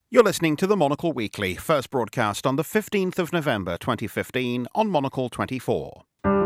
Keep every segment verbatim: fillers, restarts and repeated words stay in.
You're listening to the Monocle Weekly, first broadcast on the fifteenth of November twenty fifteen on Monocle twenty-four.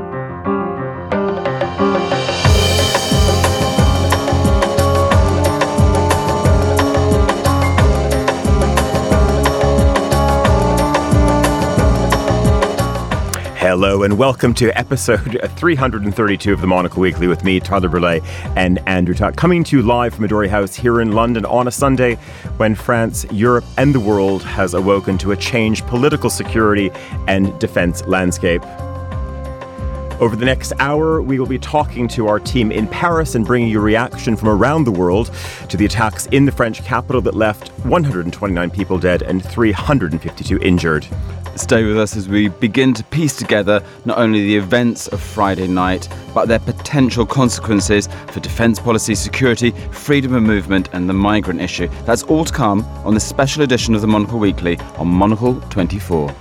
Hello and welcome to episode three hundred thirty-two of the Monocle Weekly with me, Tyler Brûlé, and Andrew Tuck, coming to you live from Midori House here in London on a Sunday when France, Europe and the world has awoken to a changed political security and defence landscape. Over the next hour, we will be talking to our team in Paris and bringing you reaction from around the world to the attacks in the French capital that left one hundred twenty-nine people dead and three hundred fifty-two injured. Stay with us as we begin to piece together not only the events of Friday night, but their potential consequences for defence policy, security, freedom of movement and the migrant issue. That's all to come on this special edition of the Monocle Weekly on Monocle twenty-four.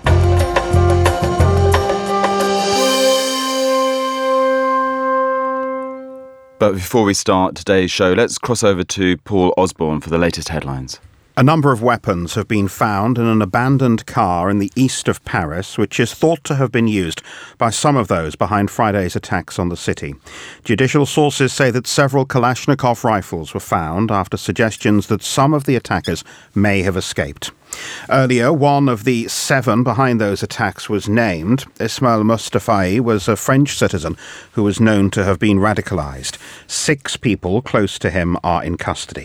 But before we start today's show, let's cross over to Paul Osborne for the latest headlines. A number of weapons have been found in an abandoned car in the east of Paris, which is thought to have been used by some of those behind Friday's attacks on the city. Judicial sources say that several Kalashnikov rifles were found after suggestions that some of the attackers may have escaped. Earlier, one of the seven behind those attacks was named. Ismail Mustafai was a French citizen who was known to have been radicalised. Six people close to him are in custody.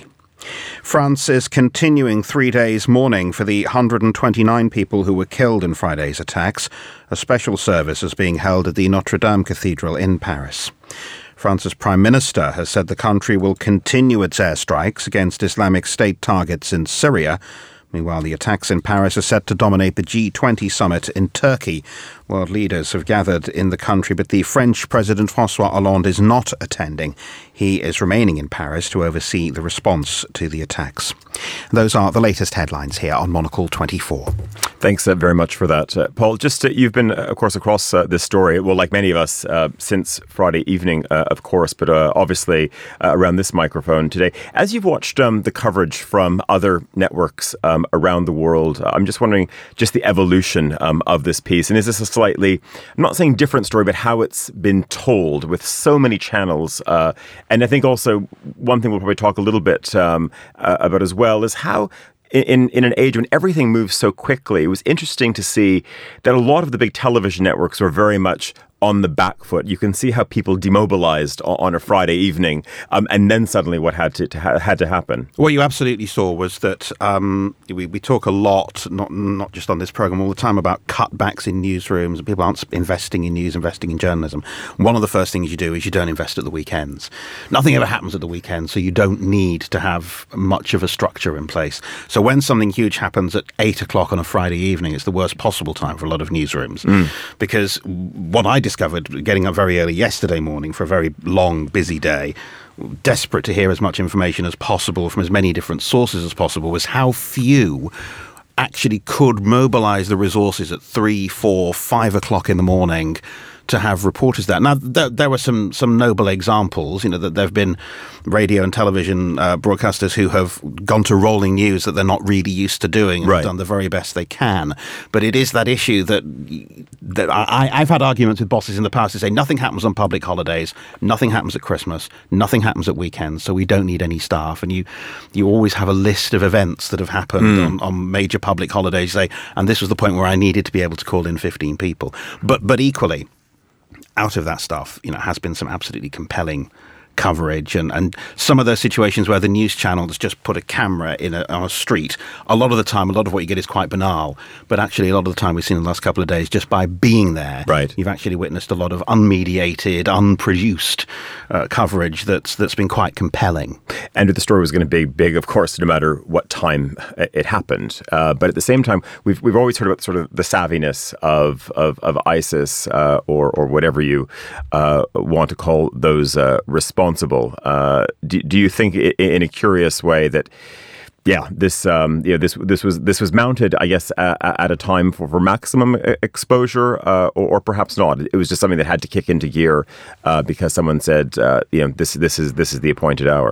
France is continuing three days mourning for the one hundred twenty-nine people who were killed in Friday's attacks. A special service is being held at the Notre Dame Cathedral in Paris. France's Prime Minister has said the country will continue its airstrikes against Islamic State targets in Syria. Meanwhile, the attacks in Paris are set to dominate the G twenty summit in Turkey. World leaders have gathered in the country, but the French President François Hollande is not attending. He is remaining in Paris to oversee the response to the attacks. Those are the latest headlines here on Monocle twenty-four. Thanks uh, very much for that, uh, Paul. Just uh, you've been, uh, of course, across uh, this story, well, like many of us, uh, since Friday evening, uh, of course, but uh, obviously uh, around this microphone today. As you've watched um, the coverage from other networks um, around the world, I'm just wondering just the evolution um, of this piece. And is this a slightly, I'm not saying different story, but how it's been told with so many channels? Uh, and I think also one thing we'll probably talk a little bit um, uh, about as well is how In, in an age when everything moves so quickly, it was interesting to see that a lot of the big television networks were very much on the back foot. You can see how people demobilized on a Friday evening, um, and then suddenly what had to, to ha- had to happen. What you absolutely saw was that um, we, we talk a lot, not not just on this program, all the time about cutbacks in newsrooms, and people aren't investing in news, investing in journalism. One of the first things you do is you don't invest at the weekends. Nothing ever happens at the weekend, so you don't need to have much of a structure in place. So when something huge happens at eight o'clock on a Friday evening, it's the worst possible time for a lot of newsrooms. Mm. Because what I discovered getting up very early yesterday morning for a very long, busy day, desperate to hear as much information as possible from as many different sources as possible, was how few actually could mobilize the resources at three, four, five o'clock in the morning to have reporters there. Now, there, there were some some noble examples, you know, that there have been radio and television uh, broadcasters who have gone to rolling news that they're not really used to doing and right. have done the very best they can. But it is that issue that, that I, I've had arguments with bosses in the past to say nothing happens on public holidays, nothing happens at Christmas, nothing happens at weekends, so we don't need any staff. And you you always have a list of events that have happened mm. on, on major public holidays, say, and this was the point where I needed to be able to call in fifteen people. But but equally, out of that stuff, you know, has been some absolutely compelling coverage, and, and some of those situations where the news channels just put a camera in a, on a street. A lot of the time, a lot of what you get is quite banal, but actually a lot of the time we've seen in the last couple of days, just by being there, right. you've actually witnessed a lot of unmediated, unproduced uh, coverage that's that's been quite compelling. And the story was going to be big, of course, no matter what time it happened. Uh, but at the same time, we've we've always heard about sort of the savviness of of, of ISIS uh, or or whatever you uh, want to call those uh, responsible. Uh, do, do you think, in a curious way, that yeah, this um, you know, this this was this was mounted, I guess, uh, at a time for, for maximum exposure, uh, or, or perhaps not? It was just something that had to kick into gear uh, because someone said, uh, you know, this this is this is the appointed hour.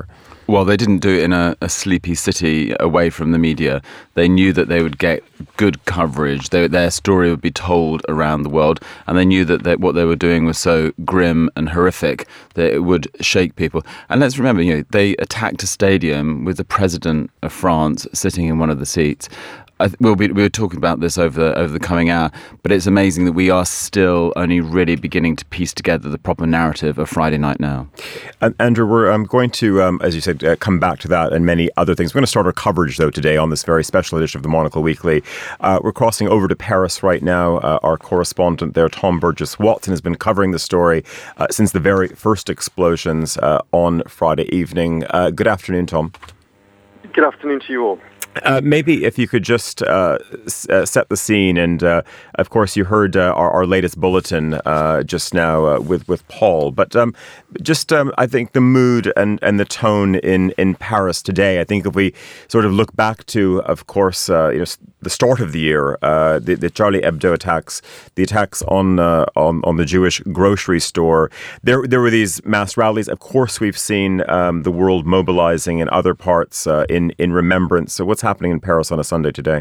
Well, they didn't do it in a, a sleepy city away from the media. They knew that they would get good coverage. They, their story would be told around the world, and they knew that they, what they were doing was so grim and horrific that it would shake people. And let's remember, you know, they attacked a stadium with the president of France sitting in one of the seats. I th- we'll be, we were talking about this over the, over the coming hour, but it's amazing that we are still only really beginning to piece together the proper narrative of Friday night now. And Andrew, we're um, going to, um, as you said, uh, come back to that and many other things. We're going to start our coverage, though, today on this very special edition of the Monocle Weekly. Uh, we're crossing over to Paris right now. Uh, our correspondent there, Tom Burgess-Watson, has been covering the story uh, since the very first explosions uh, on Friday evening. Uh, good afternoon, Tom. Good afternoon to you all. Uh, maybe if you could just uh, s- uh, set the scene, and uh, of course you heard uh, our, our latest bulletin uh, just now uh, with with Paul. But um, just um, I think the mood and, and the tone in, in Paris today. I think if we sort of look back to, of course, uh, you know, the start of the year, uh, the, the Charlie Hebdo attacks, the attacks on uh, on on the Jewish grocery store. There there were these mass rallies. Of course, we've seen um, the world mobilizing in other parts uh, in in remembrance. So what's happening in Paris on a Sunday today?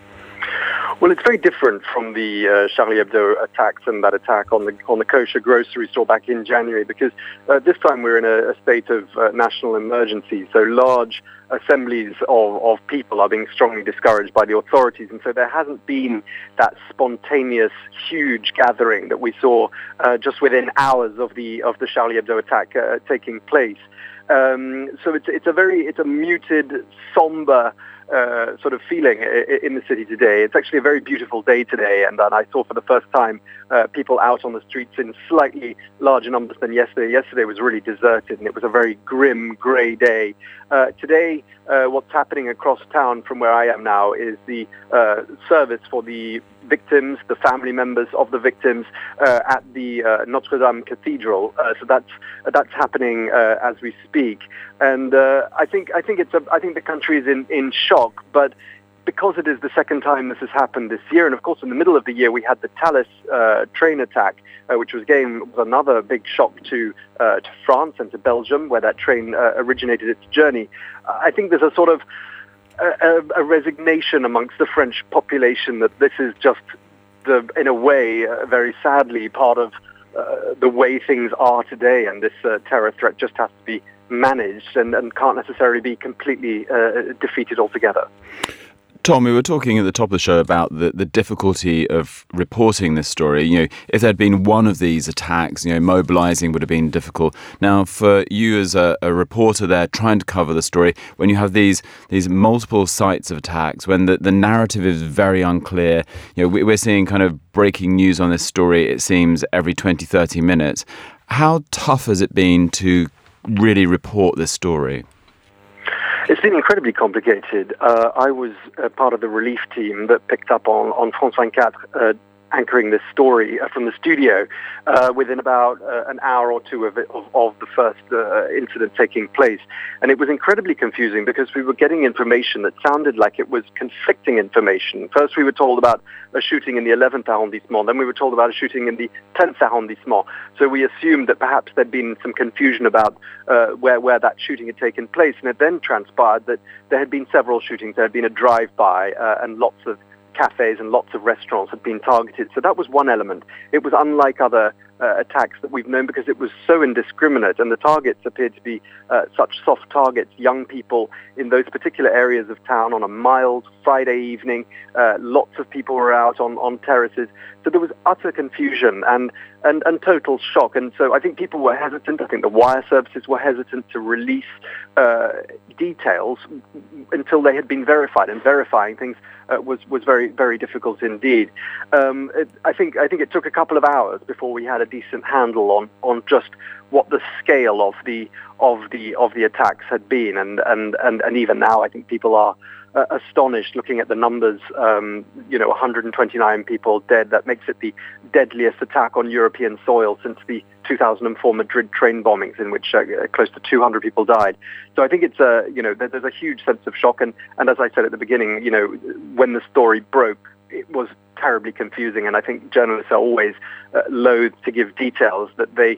Well, it's very different from the uh, Charlie Hebdo attacks and that attack on the on the kosher grocery store back in January, because uh, this time we're in a, a state of uh, national emergency. So large assemblies of, of people are being strongly discouraged by the authorities, and so there hasn't been that spontaneous, huge gathering that we saw uh, just within hours of the of the Charlie Hebdo attack uh, taking place. Um, so it's it's a very it's a muted, somber Uh, sort of feeling in the city today. It's actually a very beautiful day today, and, and I saw for the first time uh, people out on the streets in slightly larger numbers than yesterday. Yesterday was really deserted, and it was a very grim, grey day. Uh, today, uh, what's happening across town from where I am now is the uh, service for the victims, the family members of the victims uh, at the uh, Notre Dame Cathedral. Uh, so that's that's happening uh, as we speak, and uh, I think I think it's a I think the country is in, in shock, but because it is the second time this has happened this year, and of course in the middle of the year we had the Thalys uh, train attack, uh, which was again was another big shock to uh, to France and to Belgium, where that train uh, originated its journey. I think there's a sort of A, a resignation amongst the French population that this is just, the, in a way, uh, very sadly, part of uh, the way things are today, and this uh, terror threat just has to be managed and, and can't necessarily be completely uh, defeated altogether. Tom, we were talking at the top of the show about the, the difficulty of reporting this story. You know, if there'd been one of these attacks, you know, mobilizing would have been difficult. Now, for you as a, a reporter there trying to cover the story, when you have these these multiple sites of attacks, when the, the narrative is very unclear, you know, we, we're seeing kind of breaking news on this story, it seems, every twenty, thirty minutes. How tough has it been to really report this story? It's been incredibly complicated. Uh, I was uh, part of the relief team that picked up on, on France twenty-four, uh, anchoring this story uh, from the studio uh, within about uh, an hour or two of, it, of, of the first uh, incident taking place. And it was incredibly confusing because we were getting information that sounded like it was conflicting information. First we were told about a shooting in the eleventh arrondissement, then we were told about a shooting in the tenth arrondissement. So we assumed that perhaps there'd been some confusion about uh, where, where that shooting had taken place. And it then transpired that there had been several shootings. There had been a drive-by uh, and lots of cafes and lots of restaurants had been targeted. So that was one element. It was unlike other uh, attacks that we've known because it was so indiscriminate, and the targets appeared to be uh, such soft targets, young people in those particular areas of town on a mild Friday evening. Uh, lots of people were out on, on terraces. So there was utter confusion and, and, and total shock. And so I think people were hesitant. I think the wire services were hesitant to release uh, details until they had been verified. And verifying things uh, was, was very, very difficult indeed. Um, it, I think I think it took a couple of hours before we had a decent handle on, on just what the scale of the of the of the attacks had been. And, and, and, and even now I think people are Uh, astonished looking at the numbers. Um, you know, one hundred twenty-nine people dead. That makes it the deadliest attack on European soil since the two thousand four Madrid train bombings, in which uh, close to two hundred people died. So I think it's a, you know, there's a huge sense of shock. And, and as I said at the beginning, you know, when the story broke, it was terribly confusing. And I think journalists are always uh, loath to give details that they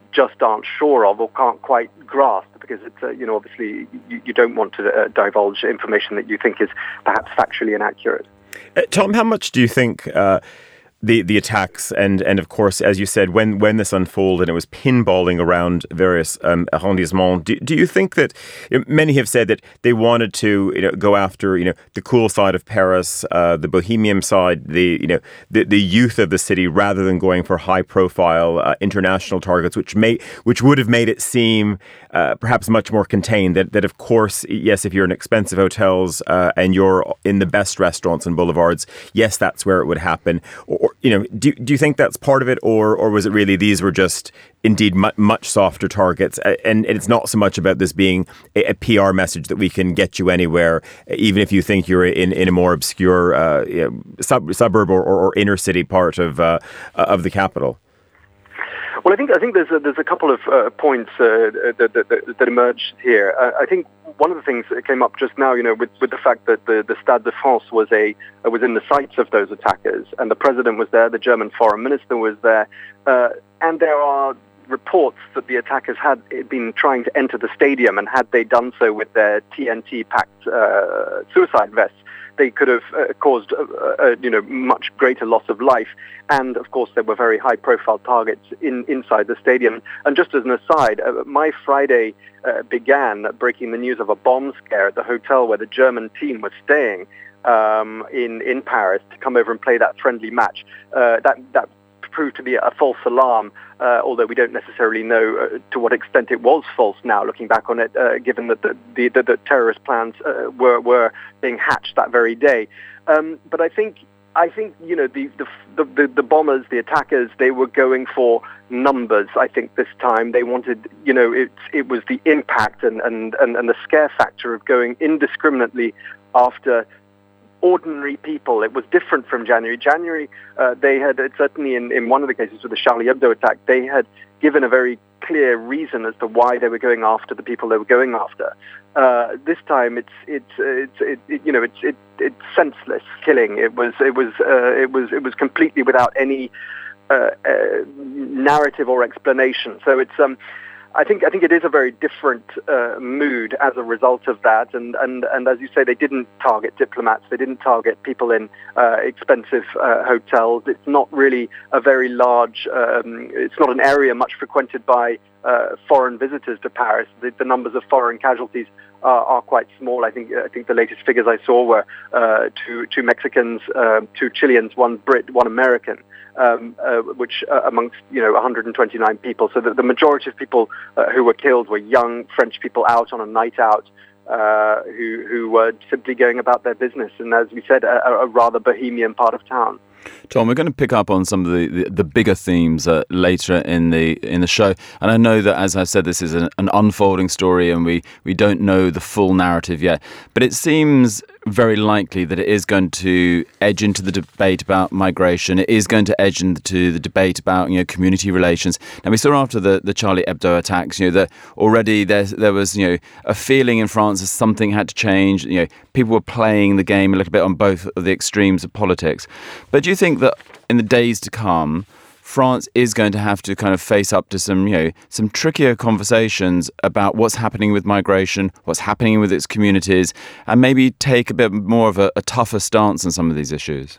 just aren't sure of or can't quite grasp, because it's, uh, you know, obviously you, you don't want to uh, divulge information that you think is perhaps factually inaccurate. Uh, Tom, how much do you think uh, the the attacks and and of course, as you said, when when this unfolded and it was pinballing around various um, arrondissements, do, do you think that, you know, many have said that they wanted to, you know, go after, you know, the cool side of Paris, uh, the bohemian side, the you know the, the youth of the city, rather than going for high profile uh, international targets, which may which would have made it seem uh, perhaps much more contained. That that of course, yes, if you're in expensive hotels uh, and you're in the best restaurants and boulevards, yes, that's where it would happen. Or, you know, do do you think that's part of it, or or was it really these were just indeed much, much softer targets, and, and it's not so much about this being a, a P R message that we can get you anywhere, even if you think you're in, in a more obscure uh, you know, sub, suburb or, or, or inner city part of uh, of the capital? Well, I think I think there's a, there's a couple of uh, points uh, that, that, that emerged here. Uh, I think one of the things that came up just now, you know, with, with the fact that the, the Stade de France was a uh, was in the sights of those attackers, and the president was there, the German foreign minister was there, uh, and there are reports that the attackers had been trying to enter the stadium, and had they done so with their T N T-packed uh, suicide vests, they could have uh, caused, uh, uh, you know, much greater loss of life. And of course, there were very high-profile targets in inside the stadium. And just as an aside, uh, my Friday uh, began breaking the news of a bomb scare at the hotel where the German team was staying um, in in Paris to come over and play that friendly match. Uh, that that proved to be a false alarm, uh, although we don't necessarily know uh, to what extent it was false now, looking back on it, uh, given that the, the, the, the terrorist plans uh, were, were being hatched that very day. Um, but I think, I think you know, the, the, the, the bombers, the attackers, they were going for numbers, I think, this time. They wanted, you know, it, it was the impact and, and, and, and the scare factor of going indiscriminately after ordinary people. It was different from January. January, uh, they had, certainly in, in one of the cases with the Charlie Hebdo attack, they had given a very clear reason as to why they were going after the people they were going after. Uh, this time, it's it's it's it, it, you know it's it, it's senseless killing. It was it was uh, it was it was completely without any uh, uh, narrative or explanation. So it's um. I think I think it is a very different uh, mood as a result of that, and, and, and as you say, they didn't target diplomats, they didn't target people in uh, expensive uh, hotels. It's not really a very large, um, it's not an area much frequented by uh, foreign visitors to Paris. The, the numbers of foreign casualties are, are quite small. I think I think the latest figures I saw were uh, two two Mexicans, uh, two Chileans, one Brit, one American. Um, uh, which uh, amongst, you know, one hundred twenty-nine people. So the, the majority of people uh, who were killed were young French people out on a night out uh, who, who were simply going about their business. And as we said, a, a rather bohemian part of town. Tom, we're going to pick up on some of the, the, the bigger themes uh, later in the in the show. And I know that, as I said, this is an, an unfolding story and we, we don't know the full narrative yet. But it seems very likely that it is going to edge into the debate about migration. It is going to edge into the debate about, you know, community relations. Now, we saw after the, the Charlie Hebdo attacks, you know, that already there there was, you know, a feeling in France that something had to change. You know, people were playing the game a little bit on both of the extremes of politics. But do you think that in the days to come, France is going to have to kind of face up to some, you know, some trickier conversations about what's happening with migration, what's happening with its communities, and maybe take a bit more of a, a tougher stance on some of these issues?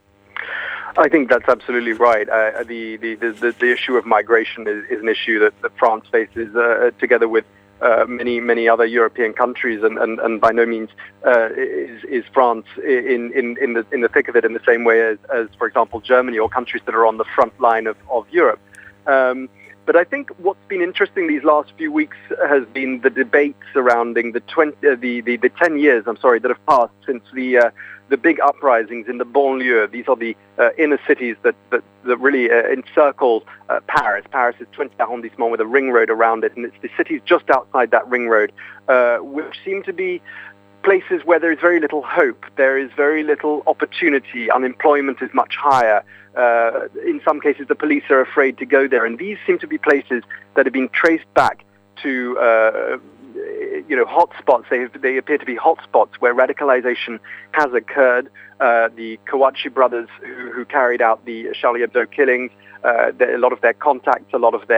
I think that's absolutely right. Uh, the, the, the, the issue of migration is, is an issue that, that France faces uh, together with Uh, many, many other European countries, and, and, and by no means uh, is, is France in, in, in, the, in the thick of it in the same way as, as, for example, Germany or countries that are on the front line of, of Europe. Um, but I think what's been interesting these last few weeks has been the debate surrounding the, twenty, uh, the, the, the ten years, I'm sorry, that have passed since the uh, the big uprisings in the banlieue. These are the uh, inner cities that, that, that really uh, encircle uh, Paris. Paris is twenty arrondissements with a ring road around it, and it's the cities just outside that ring road, uh, which seem to be places where there is very little hope. There is very little opportunity. Unemployment is much higher. Uh, in some cases, the police are afraid to go there. And these seem to be places that have been traced back to uh, you know, hotspots. They, they appear to be hotspots where radicalization has occurred. Uh, the Kouachi brothers who, who carried out the Charlie Hebdo killings, uh, the, a lot of their contacts, a lot of their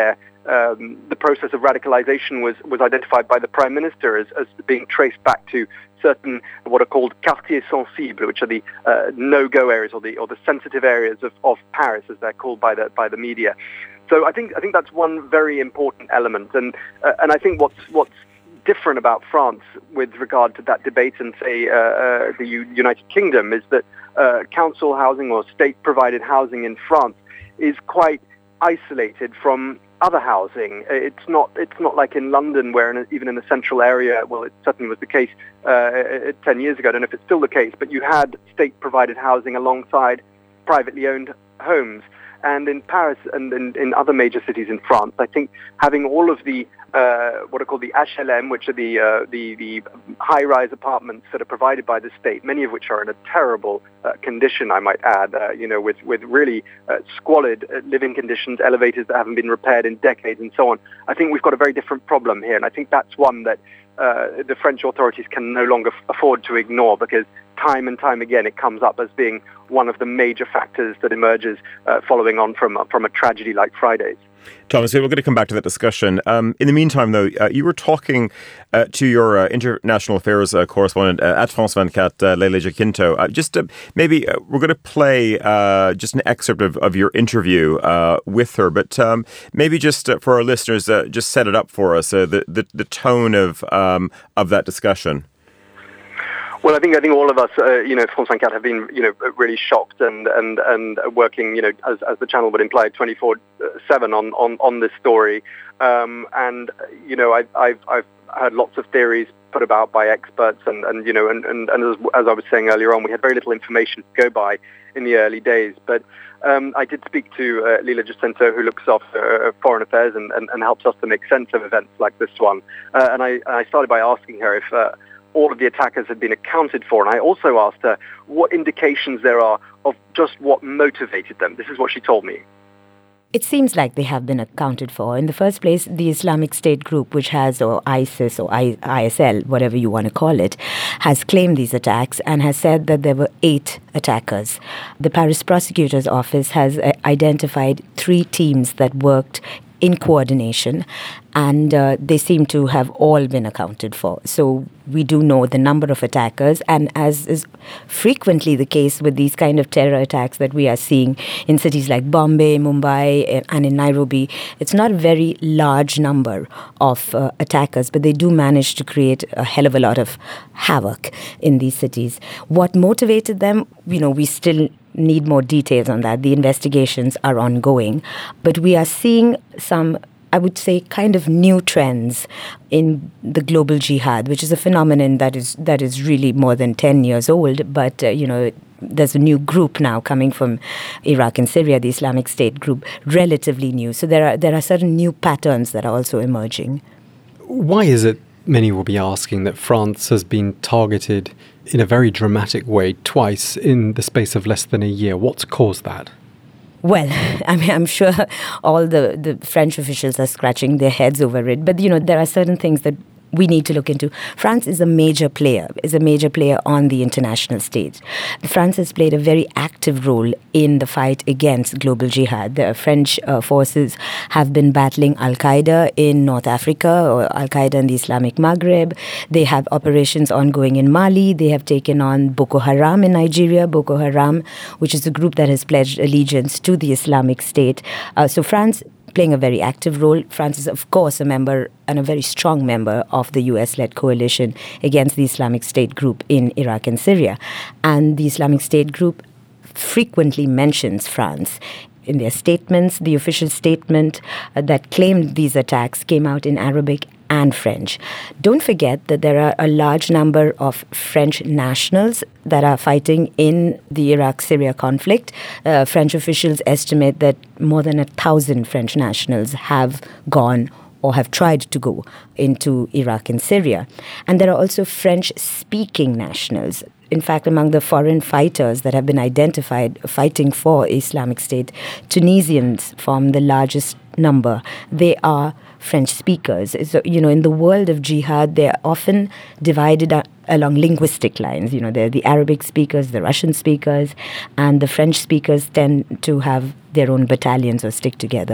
um, the process of radicalization was, was identified by the Prime Minister as, as being traced back to certain what are called quartiers sensibles, which are the uh, no-go areas or the or the sensitive areas of, of Paris, as they're called by the by the media. So I think I think that's one very important element, and uh, and I think what's what's different about France with regard to that debate and say uh, uh, the U- United Kingdom is that uh, council housing or state-provided housing in France is quite isolated from other housing. It's not it's not like in London, where in a, even in the central area, well, it certainly was the case uh, ten years ago. I don't know if it's still the case, but you had state-provided housing alongside privately owned homes. And in Paris and in, in other major cities in France, I think having all of the uh, what are called the H L M, which are the uh, the, the high-rise apartments that are provided by the state, many of which are in a terrible uh, condition, I might add, uh, you know, with with really uh, squalid uh, living conditions, elevators that haven't been repaired in decades, and so on. I think we've got a very different problem here, and I think that's one that uh, the French authorities can no longer f- afford to ignore, because time and time again it comes up as being one of the major factors that emerges uh, following on from from a tragedy like Friday's. Thomas, we're going to come back to that discussion. Um, in the meantime, though, uh, you were talking uh, to your uh, international affairs uh, correspondent uh, at France twenty-four, uh, Leila Jacinto. Uh, just uh, maybe uh, we're going to play uh, just an excerpt of, of your interview uh, with her, but um, maybe just uh, for our listeners, uh, just set it up for us, uh, the, the the tone of um, of that discussion. Well, I think I think all of us, uh, you know, France twenty-four have been, you know, really shocked and and and working, you know, as as the channel would imply, twenty-four seven on on on this story. Um, and you know, I, I've I've heard lots of theories put about by experts, and and you know, and and, and as, as I was saying earlier on, we had very little information to go by in the early days. But um, I did speak to uh, Leila Jacinto, who looks after uh, foreign affairs and, and and helps us to make sense of events like this one. Uh, and I I started by asking her if Uh, all of the attackers had been accounted for. And I also asked her what indications there are of just what motivated them. This is what she told me. It seems like they have been accounted for. In the first place, the Islamic State group, which has, or ISIS or I S L, whatever you want to call it, has claimed these attacks and has said that there were eight attackers. The Paris prosecutor's office has uh, identified three teams that worked in coordination, and uh, they seem to have all been accounted for. So we do know the number of attackers, and as is frequently the case with these kind of terror attacks that we are seeing in cities like Bombay, Mumbai, and in Nairobi, it's not a very large number of uh, attackers, but they do manage to create a hell of a lot of havoc in these cities. What motivated them, you know, we still need more details on that. The investigations are ongoing, but we are seeing some, I would say, kind of new trends in the global jihad, which is a phenomenon that is that is really more than ten years old. But, uh, you know, there's a new group now coming from Iraq and Syria, the Islamic State group, relatively new. So there are there are certain new patterns that are also emerging. Why is it, many will be asking, that France has been targeted in a very dramatic way twice in the space of less than a year? What's caused that? Well, I mean, I'm sure all the, the French officials are scratching their heads over it. But, you know, there are certain things that we need to look into. France is a major player, is a major player on the international stage. France has played a very active role in the fight against global jihad. The French uh, forces have been battling Al-Qaeda in North Africa, or Al-Qaeda in the Islamic Maghreb. They have operations ongoing in Mali. They have taken on Boko Haram in Nigeria, Boko Haram, which is a group that has pledged allegiance to the Islamic State. Uh, so France playing a very active role. France is, of course, a member and a very strong member of the U S-led coalition against the Islamic State group in Iraq and Syria. And the Islamic State group frequently mentions France. In their statements, the official statement uh, that claimed these attacks came out in Arabic and French. Don't forget that there are a large number of French nationals that are fighting in the Iraq-Syria conflict. Uh, French officials estimate that more than a thousand French nationals have gone or have tried to go into Iraq and Syria. And there are also French-speaking nationals. In fact, among the foreign fighters that have been identified fighting for Islamic State, Tunisians form the largest number. They are French speakers. So, you know, in the world of jihad, they're often divided uh, along linguistic lines. You know, they're the Arabic speakers, the Russian speakers, and the French speakers tend to have their own battalions or stick together.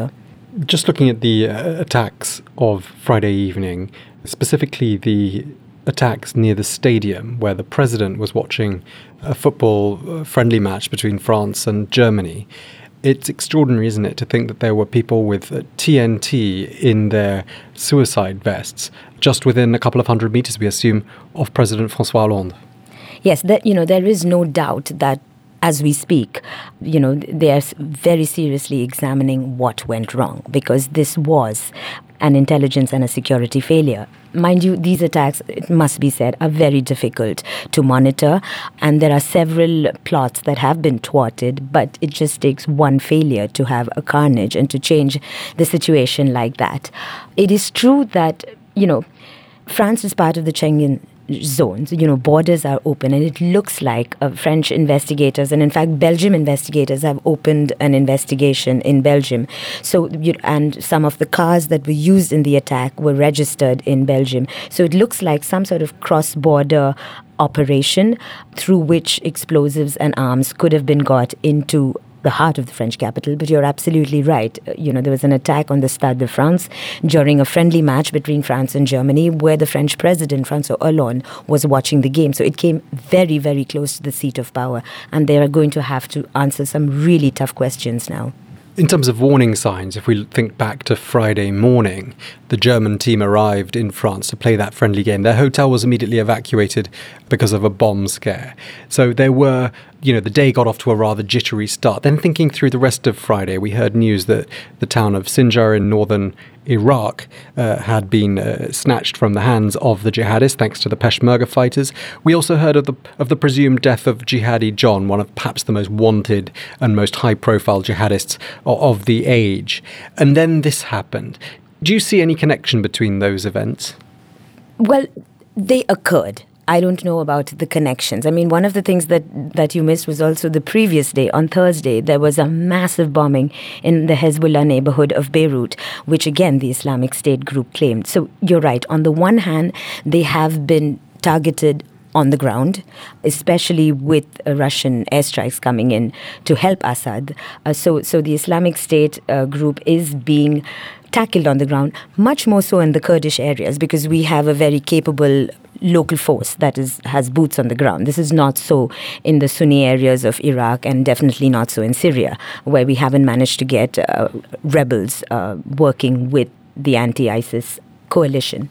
Just looking at the uh, attacks of Friday evening, specifically the attacks near the stadium where the president was watching a football uh, friendly match between France and Germany. It's extraordinary, isn't it, to think that there were people with uh, T N T in their suicide vests just within a couple of hundred meters, we assume, of President François Hollande. Yes, that, you know, there is no doubt that as we speak, you know, they are very seriously examining what went wrong, because this was an intelligence and a security failure. Mind you, these attacks, it must be said, are very difficult to monitor, and there are several plots that have been thwarted, but it just takes one failure to have a carnage and to change the situation like that. It is true that, you know, France is part of the Schengen zones, you know, borders are open, and it looks like uh, French investigators, and in fact Belgium investigators have opened an investigation in Belgium. So, you, and some of the cars that were used in the attack were registered in Belgium. So it looks like some sort of cross-border operation through which explosives and arms could have been got into the heart of the French capital. But you're absolutely right. You know, there was an attack on the Stade de France during a friendly match between France and Germany where the French president, François Hollande, was watching the game. So it came very, very close to the seat of power. And they are going to have to answer some really tough questions now. In terms of warning signs, if we think back to Friday morning, the German team arrived in France to play that friendly game. Their hotel was immediately evacuated because of a bomb scare. So there were, you know, the day got off to a rather jittery start. Then thinking through the rest of Friday, we heard news that the town of Sinjar in northern Iraq uh, had been uh, snatched from the hands of the jihadists thanks to the Peshmerga fighters. We also heard of the of the presumed death of Jihadi John, one of perhaps the most wanted and most high-profile jihadists of, of the age. And then this happened. Do you see any connection between those events? Well, they occurred. I don't know about the connections. I mean, one of the things that, that you missed was also the previous day, on Thursday, there was a massive bombing in the Hezbollah neighborhood of Beirut, which again, the Islamic State group claimed. So you're right. On the one hand, they have been targeted on the ground, especially with uh, Russian airstrikes coming in to help Assad. Uh, so, so the Islamic State uh, group is being tackled on the ground, much more so in the Kurdish areas, because we have a very capable local force that is has boots on the ground. This is not so in the Sunni areas of Iraq, and definitely not so in Syria, where we haven't managed to get uh, rebels uh, working with the anti-ISIS coalition.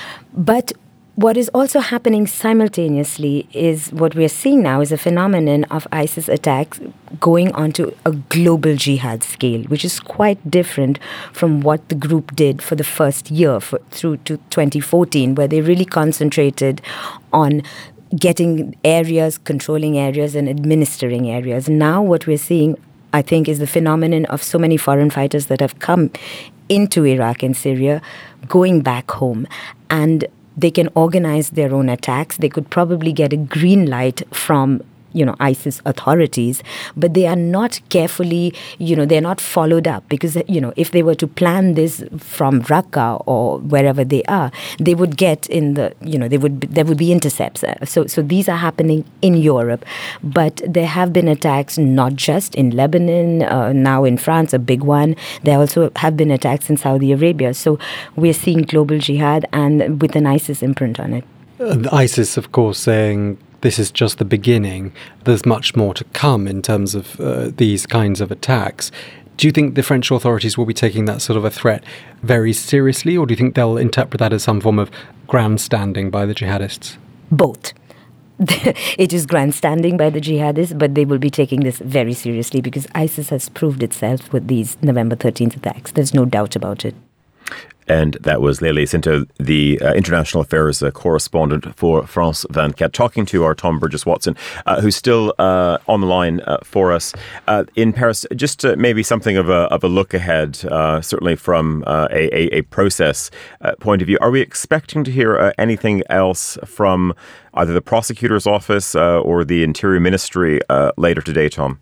But what is also happening simultaneously is what we're seeing now is a phenomenon of ISIS attacks going onto a global jihad scale, which is quite different from what the group did for the first year for, through to twenty fourteen, where they really concentrated on getting areas, controlling areas, and administering areas. Now what we're seeing, I think, is the phenomenon of so many foreign fighters that have come into Iraq and Syria going back home, and they can organize their own attacks. They could probably get a green light from, you know, ISIS authorities, but they are not carefully, you know, they're not followed up, because, you know, if they were to plan this from Raqqa or wherever they are, they would get in the, you know, they would there would be intercepts. So, so these are happening in Europe, but there have been attacks not just in Lebanon, uh, now in France, a big one. There also have been attacks in Saudi Arabia. So we're seeing global jihad and with an ISIS imprint on it. Uh, ISIS, of course, saying this is just the beginning. There's much more to come in terms of uh, these kinds of attacks. Do you think the French authorities will be taking that sort of a threat very seriously, or do you think they'll interpret that as some form of grandstanding by the jihadists? Both. It is grandstanding by the jihadists, but they will be taking this very seriously, because ISIS has proved itself with these November thirteenth attacks. There's no doubt about it. And that was Leila Jacinto, the uh, international affairs uh, correspondent for France twenty-four, talking to our Tom Burgess-Watson, uh, who's still uh, on the line uh, for us uh, in Paris. Just uh, maybe something of a of a look ahead, uh, certainly from uh, a, a, a process uh, point of view. Are we expecting to hear uh, anything else from either the prosecutor's office uh, or the Interior Ministry uh, later today, Tom?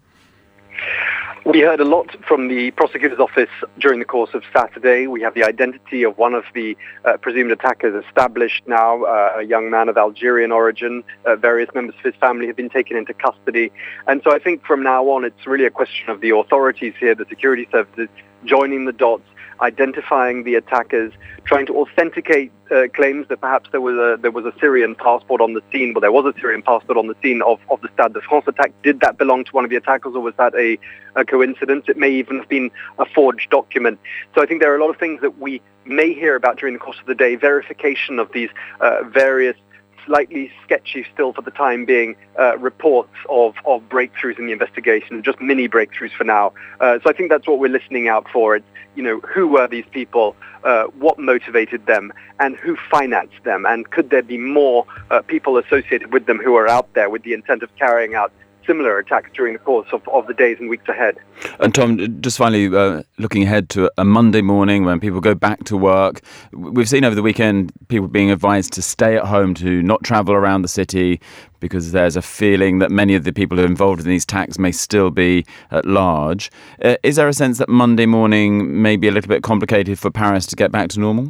We heard a lot from the prosecutor's office during the course of Saturday. We have the identity of one of the uh, presumed attackers established now, uh, a young man of Algerian origin. Uh, various members of his family have been taken into custody. And so I think from now on, it's really a question of the authorities here, the security services, joining the dots identifying the attackers, trying to authenticate uh, claims that perhaps there was a there was a Syrian passport on the scene, well, there was a Syrian passport on the scene of, of the Stade de France attack. Did that belong to one of the attackers, or was that a, a coincidence? It may even have been a forged document. So I think there are a lot of things that we may hear about during the course of the day, verification of these uh, various slightly sketchy still for the time being uh, reports of, of breakthroughs in the investigation, just mini breakthroughs for now. Uh, so I think that's what we're listening out for. It's, you know, who were these people, uh, what motivated them, and who financed them, and could there be more uh, people associated with them who are out there with the intent of carrying out similar attacks during the course of, of the days and weeks ahead. And Tom, just finally, uh, looking ahead to a Monday morning when people go back to work, we've seen over the weekend people being advised to stay at home, to not travel around the city, because there's a feeling that many of the people who are involved in these attacks may still be at large. Uh, is there a sense that Monday morning may be a little bit complicated for Paris to get back to normal?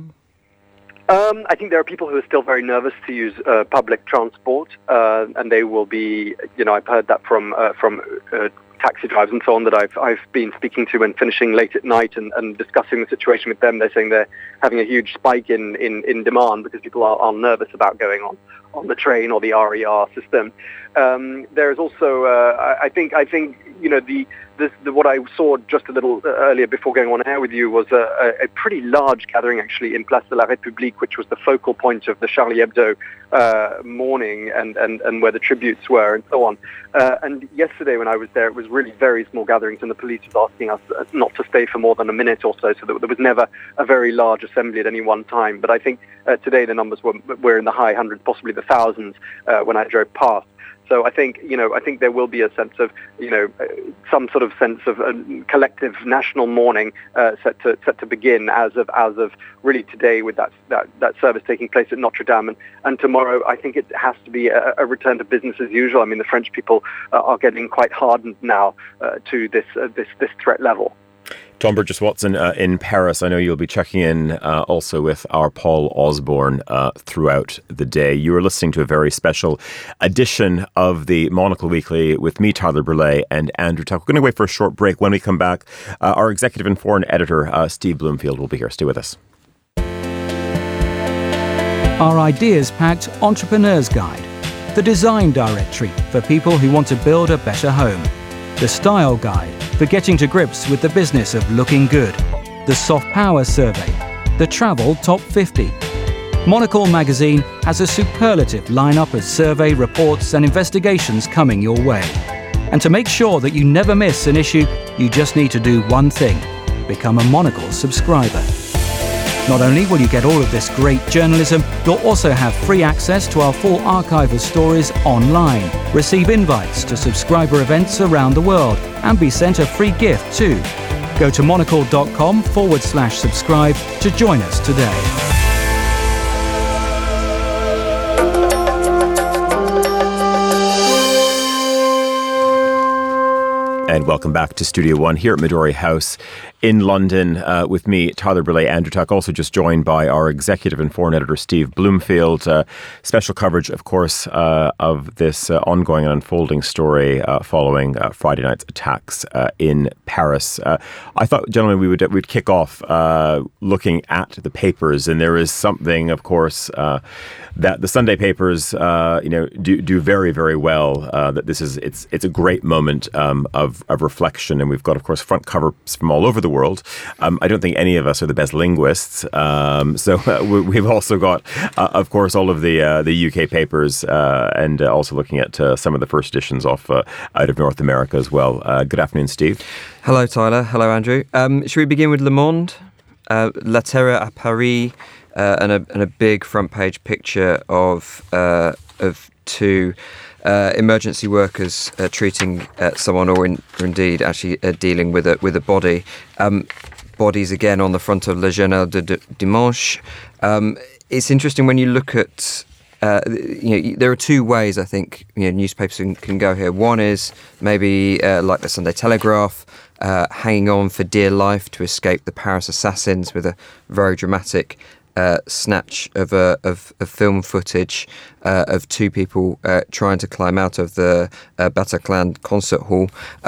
Um, I think there are people who are still very nervous to use uh, public transport, uh, and they will be, you know, I've heard that from uh, from uh, taxi drivers and so on that I've I've been speaking to and finishing late at night and, and discussing the situation with them. They're saying they're having a huge spike in, in, in demand because people are, are nervous about going on, on the train or the R E R system. Um, there is also, uh, I, I think, I think you know, the, this, the what I saw just a little earlier before going on air with you was a, a pretty large gathering actually in Place de la République, which was the focal point of the Charlie Hebdo uh, morning and, and, and where the tributes were and so on. Uh, and yesterday when I was there, it was really very small gatherings, and the police was asking us not to stay for more than a minute or so, so that there was never a very large assembly at any one time. But I think uh, today the numbers were, were in the high hundreds, possibly the thousands uh, when I drove past. So I think, you know, I think there will be a sense of, you know, uh, some sort of sense of a collective national mourning uh, set to set to begin as of as of really today with that that, that service taking place at Notre Dame, and, and tomorrow I think it has to be a, a return to business as usual. I mean, the French people uh, are getting quite hardened now uh, to this uh, this this threat level. Tom Burgess-Watson uh, in Paris. I know you'll be checking in uh, also with our Paul Osborne uh, throughout the day. You are listening to a very special edition of the Monocle Weekly with me, Tyler Burley, and Andrew Tuck. We're going to wait for a short break. When we come back, uh, our executive and foreign editor, uh, Steve Bloomfield, will be here. Stay with us. Our ideas-packed Entrepreneur's Guide, the design directory for people who want to build a better home, the style guide for getting to grips with the business of looking good, the Soft Power Survey, the Travel Top fifty. Monocle magazine has a superlative lineup of survey reports and investigations coming your way. And to make sure that you never miss an issue, you just need to do one thing: become a Monocle subscriber. Not only will you get all of this great journalism, you'll also have free access to our full archive of stories online, receive invites to subscriber events around the world, and be sent a free gift too. Go to monocle.com forward slash subscribe to join us today. And welcome back to Studio One here at Midori House in London uh, with me, Tyler Burley, Andrew Tuck, also just joined by our executive and foreign editor, Steve Bloomfield. Uh, special coverage, of course, uh, of this uh, ongoing and unfolding story uh, following uh, Friday night's attacks uh, in Paris. Uh, I thought, gentlemen, we would we'd kick off uh, looking at the papers, and there is something, of course, uh, that the Sunday papers, uh, you know, do do very, very well. Uh, that this is it's it's a great moment um, of of reflection, and we've got, of course, front covers from all over the world. Um, I don't think any of us are the best linguists, um, so uh, we, we've also got, uh, of course, all of the uh, the U K papers, uh, and uh, also looking at uh, some of the first editions off uh, out of North America as well. Uh, good afternoon, Steve. Hello, Tyler. Hello, Andrew. Um, should we begin with Le Monde? Uh, La Terre à Paris, uh, and, a, and a big front page picture of uh, of two uh, emergency workers uh, treating uh, someone, or, in, or indeed actually uh, dealing with a with a body. Um, bodies again on the front of Le Journal de Dimanche. Um, it's interesting when you look at. Uh, you know, there are two ways I think you know newspapers can, can go here. One is maybe uh, like the Sunday Telegraph, uh, hanging on for dear life to escape the Paris assassins, with a very dramatic uh, snatch of, uh, of of film footage uh, of two people uh, trying to climb out of the uh, Bataclan concert hall. Um,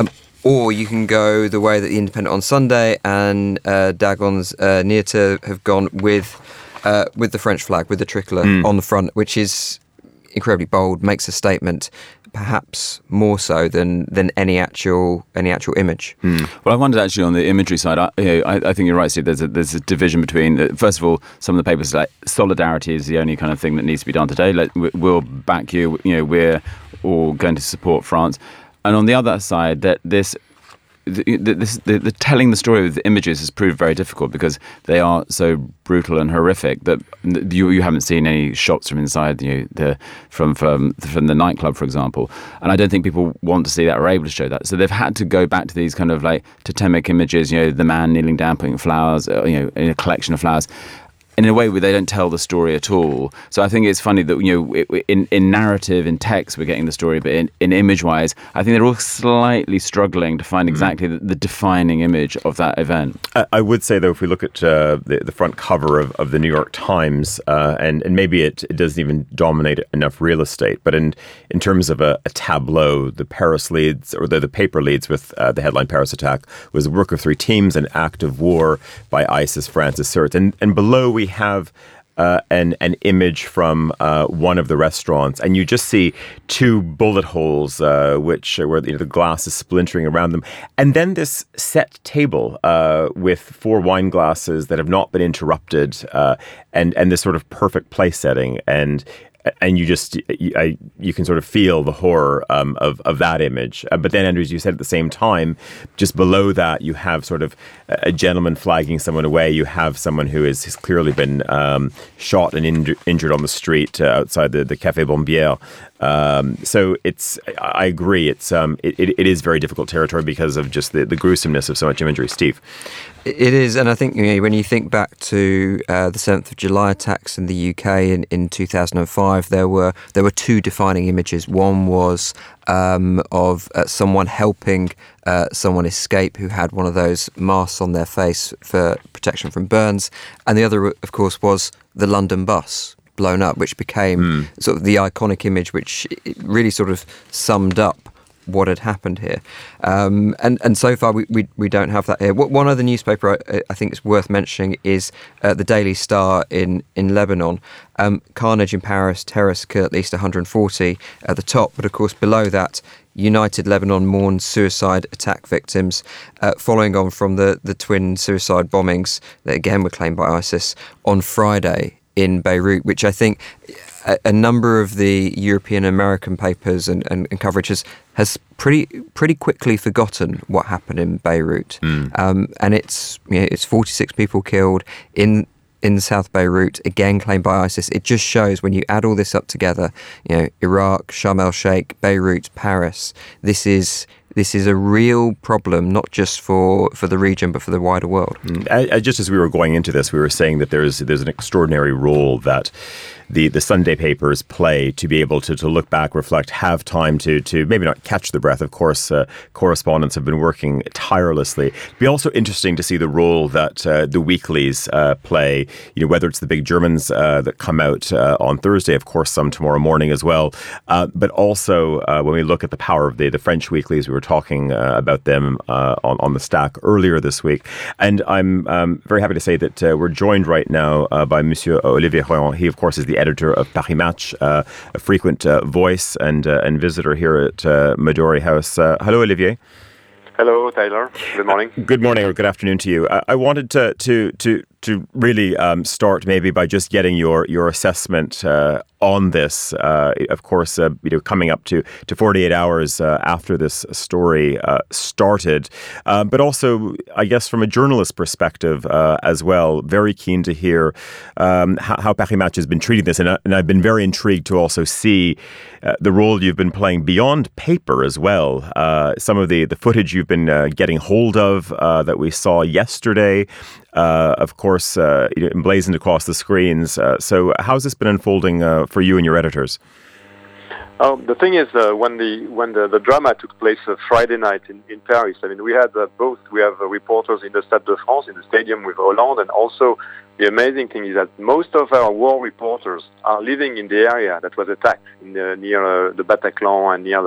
or you can go the way that the Independent on Sunday and uh, Dagon's uh, Nierta have gone with uh, with the French flag, with the tricolour mm. on the front, which is incredibly bold, makes a statement, perhaps more so than than any actual any actual image. Mm. Well, I wondered actually on the imagery side. I, you know, I, I think you're right, Steve. There's a, there's a division between. Uh, first of all, some of the papers like solidarity is the only kind of thing that needs to be done today. Let, we'll back you. You know, we're all going to support France. And on the other side, that this. The, the, this, the, the telling the story with the images has proved very difficult because they are so brutal and horrific that you you haven't seen any shots from inside you know, the from from from the nightclub, for example. And I don't think people want to see that or able to show that. So they've had to go back to these kind of like totemic images. You know, the man kneeling down, putting flowers. You know, in a collection of flowers. In a way where they don't tell the story at all. So I think it's funny that, you know, in, in narrative, in text, we're getting the story, but in, in image-wise, I think they're all slightly struggling to find exactly mm. the, the defining image of that event. I, I would say, though, if we look at uh, the, the front cover of, of the New York Times, uh, and, and maybe it, it doesn't even dominate enough real estate, but in, in terms of a, a tableau, the Paris leads, or the, the paper leads with uh, the headline Paris attack, was the work of three teams, an act of war by ISIS, France asserts. And, and below we have uh, an an image from uh, one of the restaurants, and you just see two bullet holes, uh, which where you know, the glass is splintering around them, and then this set table uh, with four wine glasses that have not been interrupted, uh, and and this sort of perfect place setting, and. And you just, you, I, you can sort of feel the horror um, of, of that image. Uh, but then, Andrew, as you said at the same time, just below that, you have sort of a gentleman flagging someone away. You have someone who is, has clearly been um, shot and inj- injured on the street uh, outside the, the Café Bombière. Um, so it's, I agree, it's um, it, it, it is very difficult territory because of just the, the gruesomeness of so much imagery. Steve? It is, and I think you know, when you think back to uh, the seventh of July attacks in the U K in, in two thousand five, there were there were two defining images. One was um, of uh, someone helping uh, someone escape who had one of those masks on their face for protection from burns, and the other, of course, was the London bus blown up, which became mm. sort of the iconic image, which really sort of summed up what had happened here. Um, and, and so far, we, we, we don't have that here. One other newspaper I, I think is worth mentioning is uh, the Daily Star in, in Lebanon. Um, carnage in Paris, terrorists kill at least one hundred forty at the top, but of course below that, United Lebanon mourns suicide attack victims, uh, following on from the, the twin suicide bombings that again were claimed by ISIS on Friday in Beirut, which I think a, a number of the European American papers and, and, and coverage has, has pretty pretty quickly forgotten what happened in Beirut. Mm. Um, and it's you know, it's forty-six people killed in in South Beirut, again claimed by ISIS. It just shows when you add all this up together, you know, Iraq, Sharm el-Sheikh, Beirut, Paris, this is This is a real problem, not just for, for the region, but for the wider world. Mm. I, I, just as we were going into this, we were saying that there's there's an extraordinary role that the, the Sunday papers play to be able to, to look back, reflect, have time to to maybe not catch the breath. Of course, uh, correspondents have been working tirelessly. It'd be also interesting to see the role that uh, the weeklies uh, play, you know, whether it's the big Germans uh, that come out uh, on Thursday, of course, some tomorrow morning as well, uh, but also uh, when we look at the power of the, the French weeklies, we were talking uh, about them uh, on, on the stack earlier this week. And I'm um, very happy to say that uh, we're joined right now uh, by Monsieur Olivier Royan. He, of course, is the editor of Paris Match, uh, a frequent uh, voice and uh, and visitor here at uh, Midori House. Uh, hello, Olivier. Hello, Tyler. Good morning. Uh, good morning or good afternoon to you. I, I wanted to to to to really um, start maybe by just getting your your assessment uh, on this. Uh, of course, uh, you know, coming up to to forty-eight hours uh, after this story uh, started, uh, but also, I guess, from a journalist perspective uh, as well. Very keen to hear um, how, how Paris Match has been treating this, and, uh, and I've been very intrigued to also see uh, the role you've been playing beyond paper as well. Uh, some of the the footage you've been uh, getting hold of uh, that we saw yesterday. Uh, of course, uh, emblazoned across the screens. Uh, so how's this been unfolding uh, for you and your editors? Oh, the thing is, uh, when the when the, the drama took place uh, Friday night in, in Paris, I mean, we had uh, both. We have uh, reporters in the Stade de France, in the stadium with Hollande, and also the amazing thing is that most of our war reporters are living in the area that was attacked, in the, near uh, the Bataclan and near the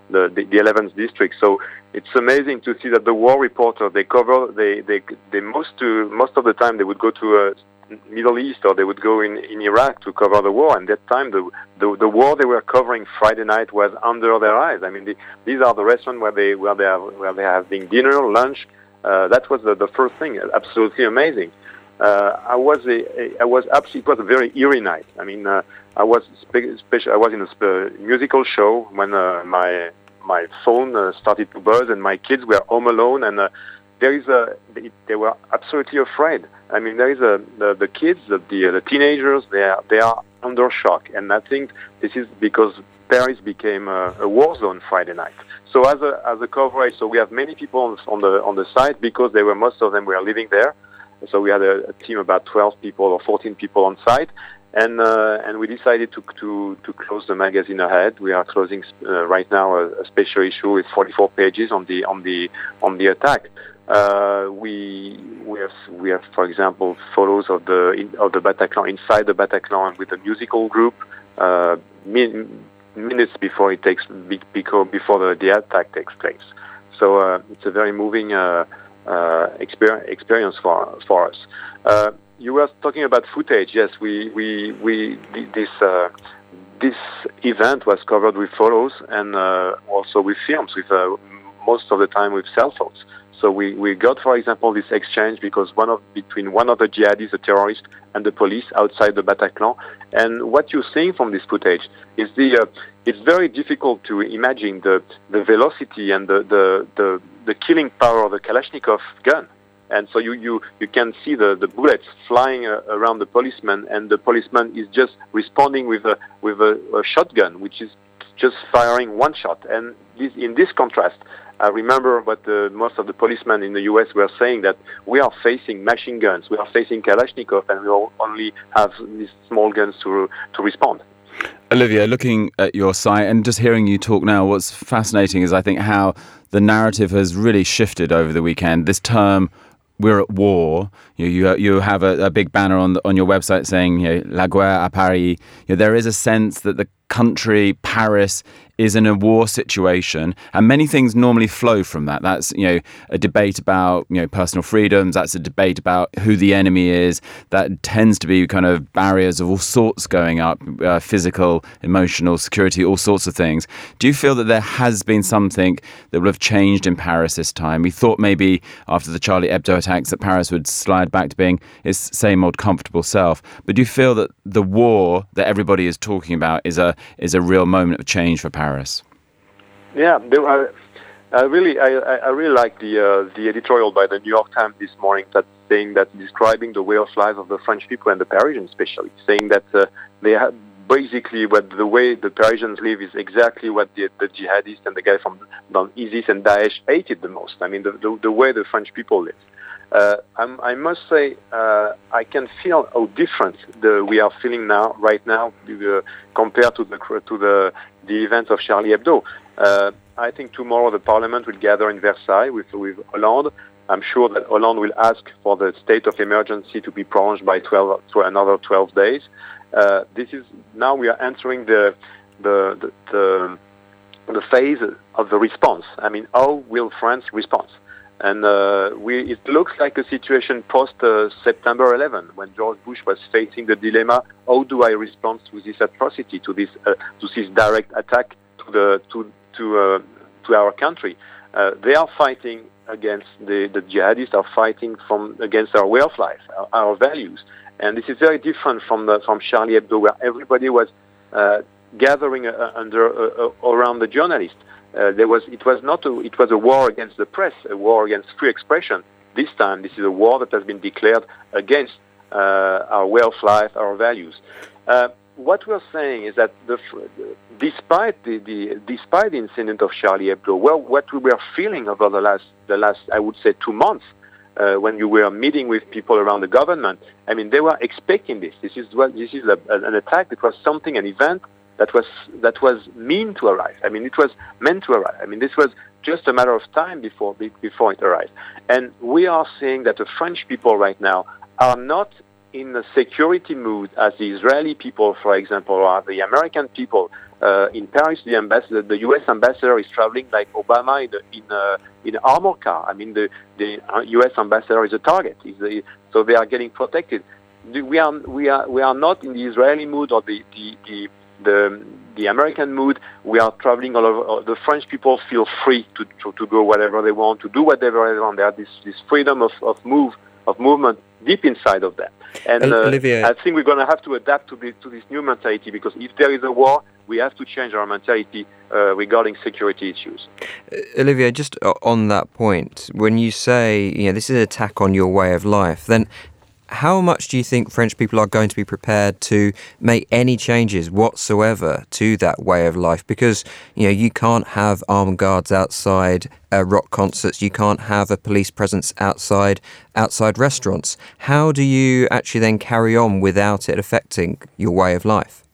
the, the, the eleventh district. So it's amazing to see that the war reporter, they cover, they, they, they most, to, most of the time they would go to a Middle East or they would go in, in Iraq to cover the war, and that time the, the the war they were covering Friday night was under their eyes. I mean, the, these are the restaurants where they where they are where they are having dinner, lunch. Uh, that was the, the first thing. Absolutely amazing. Uh, I was a, a I was absolutely it was a very eerie night. I mean, uh, I was spe- special. I was in a spe- musical show when uh, my my phone uh, started to buzz and my kids were home alone, and uh, there is a they, they were absolutely afraid. I mean, there is a the, the kids, the the, the teenagers. They are they are under shock, and I think this is because Paris became a, a war zone Friday night. So as a as a coverage, so we have many people on, on the on the site because they were most of them were living there. So we had a, a team about twelve people or fourteen people on site, and uh, and we decided to to to close the magazine ahead. We are closing uh, right now a, a special issue with forty-four pages on the on the on the attack. Uh, we we have we have, for example, photos of the in, of the Bataclan inside the Bataclan with a musical group uh, min, minutes before it takes before before the, the attack takes place. So uh, it's a very moving uh, uh, experience experience for for us. Uh, you were talking about footage. Yes, we we we this. Uh, this event was covered with photos and uh, also with films, with uh, most of the time with cell phones. So we, we got, for example, this exchange because one of between one of the jihadis, the terrorist, and the police outside the Bataclan. And what you're seeing from this footage is the uh, it's very difficult to imagine the the velocity and the the, the, the killing power of the Kalashnikov gun. And so you, you, you can see the, the bullets flying uh, around the policeman, and the policeman is just responding with a with a, a shotgun, which is just firing one shot. And this, in this contrast, I remember what the, most of the policemen in the U S were saying, that we are facing machine guns, we are facing Kalashnikov, and we only have these small guns to to respond. Olivier, looking at your site and just hearing you talk now, what's fascinating is I think how the narrative has really shifted over the weekend. This term, we're at war. You you, you have a, a big banner on the, on your website saying, you know, La guerre à Paris. You know, there is a sense that the country, Paris, is in a war situation, and many things normally flow from that. That's, you know, a debate about, you know, personal freedoms. That's a debate about who the enemy is. That tends to be kind of barriers of all sorts going up, uh, physical, emotional, security, all sorts of things. Do you feel that there has been something that would have changed in Paris this time? We thought maybe after the Charlie Hebdo attacks that Paris would slide back to being its same old comfortable self. But do you feel that the war that everybody is talking about is a is a real moment of change for Paris? Yeah, there are, I really, I, I really like the uh, the editorial by the New York Times this morning that saying that describing the way of life of the French people and the Parisians, especially, saying that uh, they have basically what the way the Parisians live is exactly what the, the jihadists and the guy from, from ISIS and Daesh hated the most. I mean, the the, the way the French people live. Uh, I'm, I must say, uh, I can feel how different the, we are feeling now, right now, uh, compared to the to the the events of Charlie Hebdo. Uh, I think tomorrow the Parliament will gather in Versailles with with Hollande. I'm sure that Hollande will ask for the state of emergency to be prolonged by twelve to another twelve days. Uh, this is now we are entering the the the, the the phase of the response. I mean, how will France respond? And uh, we, it looks like a situation post uh, September eleventh, when George Bush was facing the dilemma: how do I respond to this atrocity, to this uh, to this direct attack to the to to uh, to our country? Uh, they are fighting against the the jihadists are fighting from against our way of life, our, our values, and this is very different from the from Charlie Hebdo, where everybody was uh, gathering uh, under uh, uh, around the journalists. Uh, there was it was not a, it was a war against the press, a war against free expression. This time, this is a war that has been declared against uh, our way of life, our values. Uh, what we're saying is that the, despite the, the despite the incident of Charlie Hebdo, well, what we were feeling over the last the last I would say two months, uh, when you were meeting with people around the government, I mean, they were expecting this. This is what this is a, an attack. It was something, an event that was that was meant to arrive. I mean, it was meant to arrive. I mean, this was just a matter of time before before it arrived. And we are seeing that the French people right now are not in a security mood as the Israeli people, for example, or the American people uh, in Paris, the ambassador, the U S ambassador is traveling like Obama in a, in a, in an armored car. I mean, the, the U S ambassador is a target. Is a, so they are getting protected. We are we are we are not in the Israeli mood or the the the the, the American mood. We are traveling all over. The French people feel free to, to, to go wherever they want, to do whatever they want. They have this, this freedom of, of move of movement deep inside of them. And uh, Olivier, I think we're going to have to adapt to, the, to this new mentality, because if there is a war, we have to change our mentality uh, regarding security issues. Uh, Olivier, just on that point, when you say, you know, this is an attack on your way of life, then how much do you think French people are going to be prepared to make any changes whatsoever to that way of life? Because, you know, you can't have armed guards outside uh, rock concerts. You can't have a police presence outside outside restaurants. How do you actually then carry on without it affecting your way of life?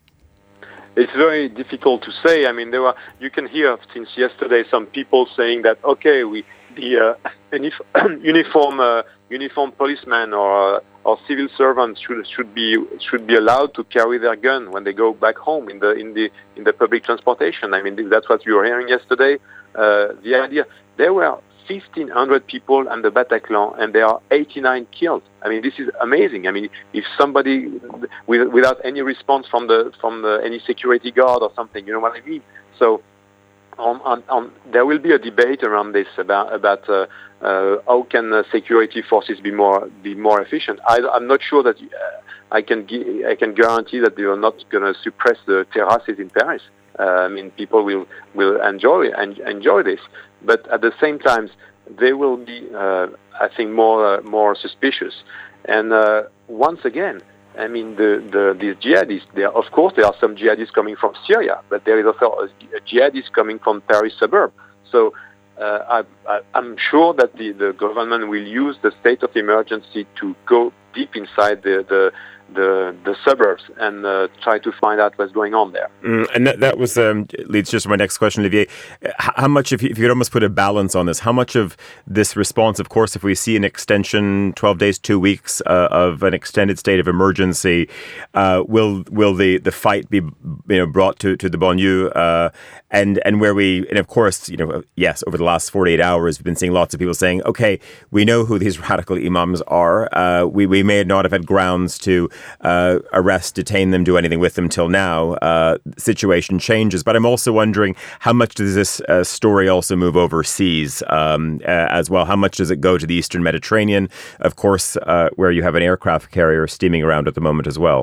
It's very difficult to say. I mean, there are, you can hear since yesterday some people saying that, okay, we the uh, uniform uh, uniform policemen or uh, or civil servants should should be should be allowed to carry their gun when they go back home in the in the in the public transportation. I mean, that's what we were hearing yesterday. Uh, the idea there were fifteen hundred people in the Bataclan, and there are eighty-nine killed. I mean, this is amazing. I mean, if somebody with, without any response from the from the, any security guard or something, you know what I mean. So. On, on, on, there will be a debate around this about about uh, uh, how can uh, security forces be more be more efficient. I, I'm not sure that uh, I can gi- I can guarantee that they are not going to suppress the terraces in Paris. Uh, I mean, people will will enjoy and enjoy this, but at the same time, they will be, uh, I think, more uh, more suspicious. And uh, once again, I mean, the, the these jihadists, there, of course, there are some jihadists coming from Syria, but there is also a, a jihadist coming from Paris suburb. So uh, I, I, I'm sure that the, the government will use the state of emergency to go deep inside the, the, the, the suburbs and uh, try to find out what's going on there. Mm, and that, that was um, leads just to my next question, Olivier. How much, if you, if you could almost put a balance on this, how much of this response, of course, if we see an extension, twelve days, two weeks uh, of an extended state of emergency, uh, will will the, the fight be you know brought to, to the banlieue? Uh, and and where we, and of course, you know, yes, over the last forty-eight hours, we've been seeing lots of people saying, okay, we know who these radical imams are. Uh, we, we may not have had grounds to Uh, arrest, detain them, do anything with them till now. Uh, situation changes. But I'm also wondering, how much does this uh, story also move overseas um, uh, as well? How much does it go to the Eastern Mediterranean, of course, uh, where you have an aircraft carrier steaming around at the moment as well?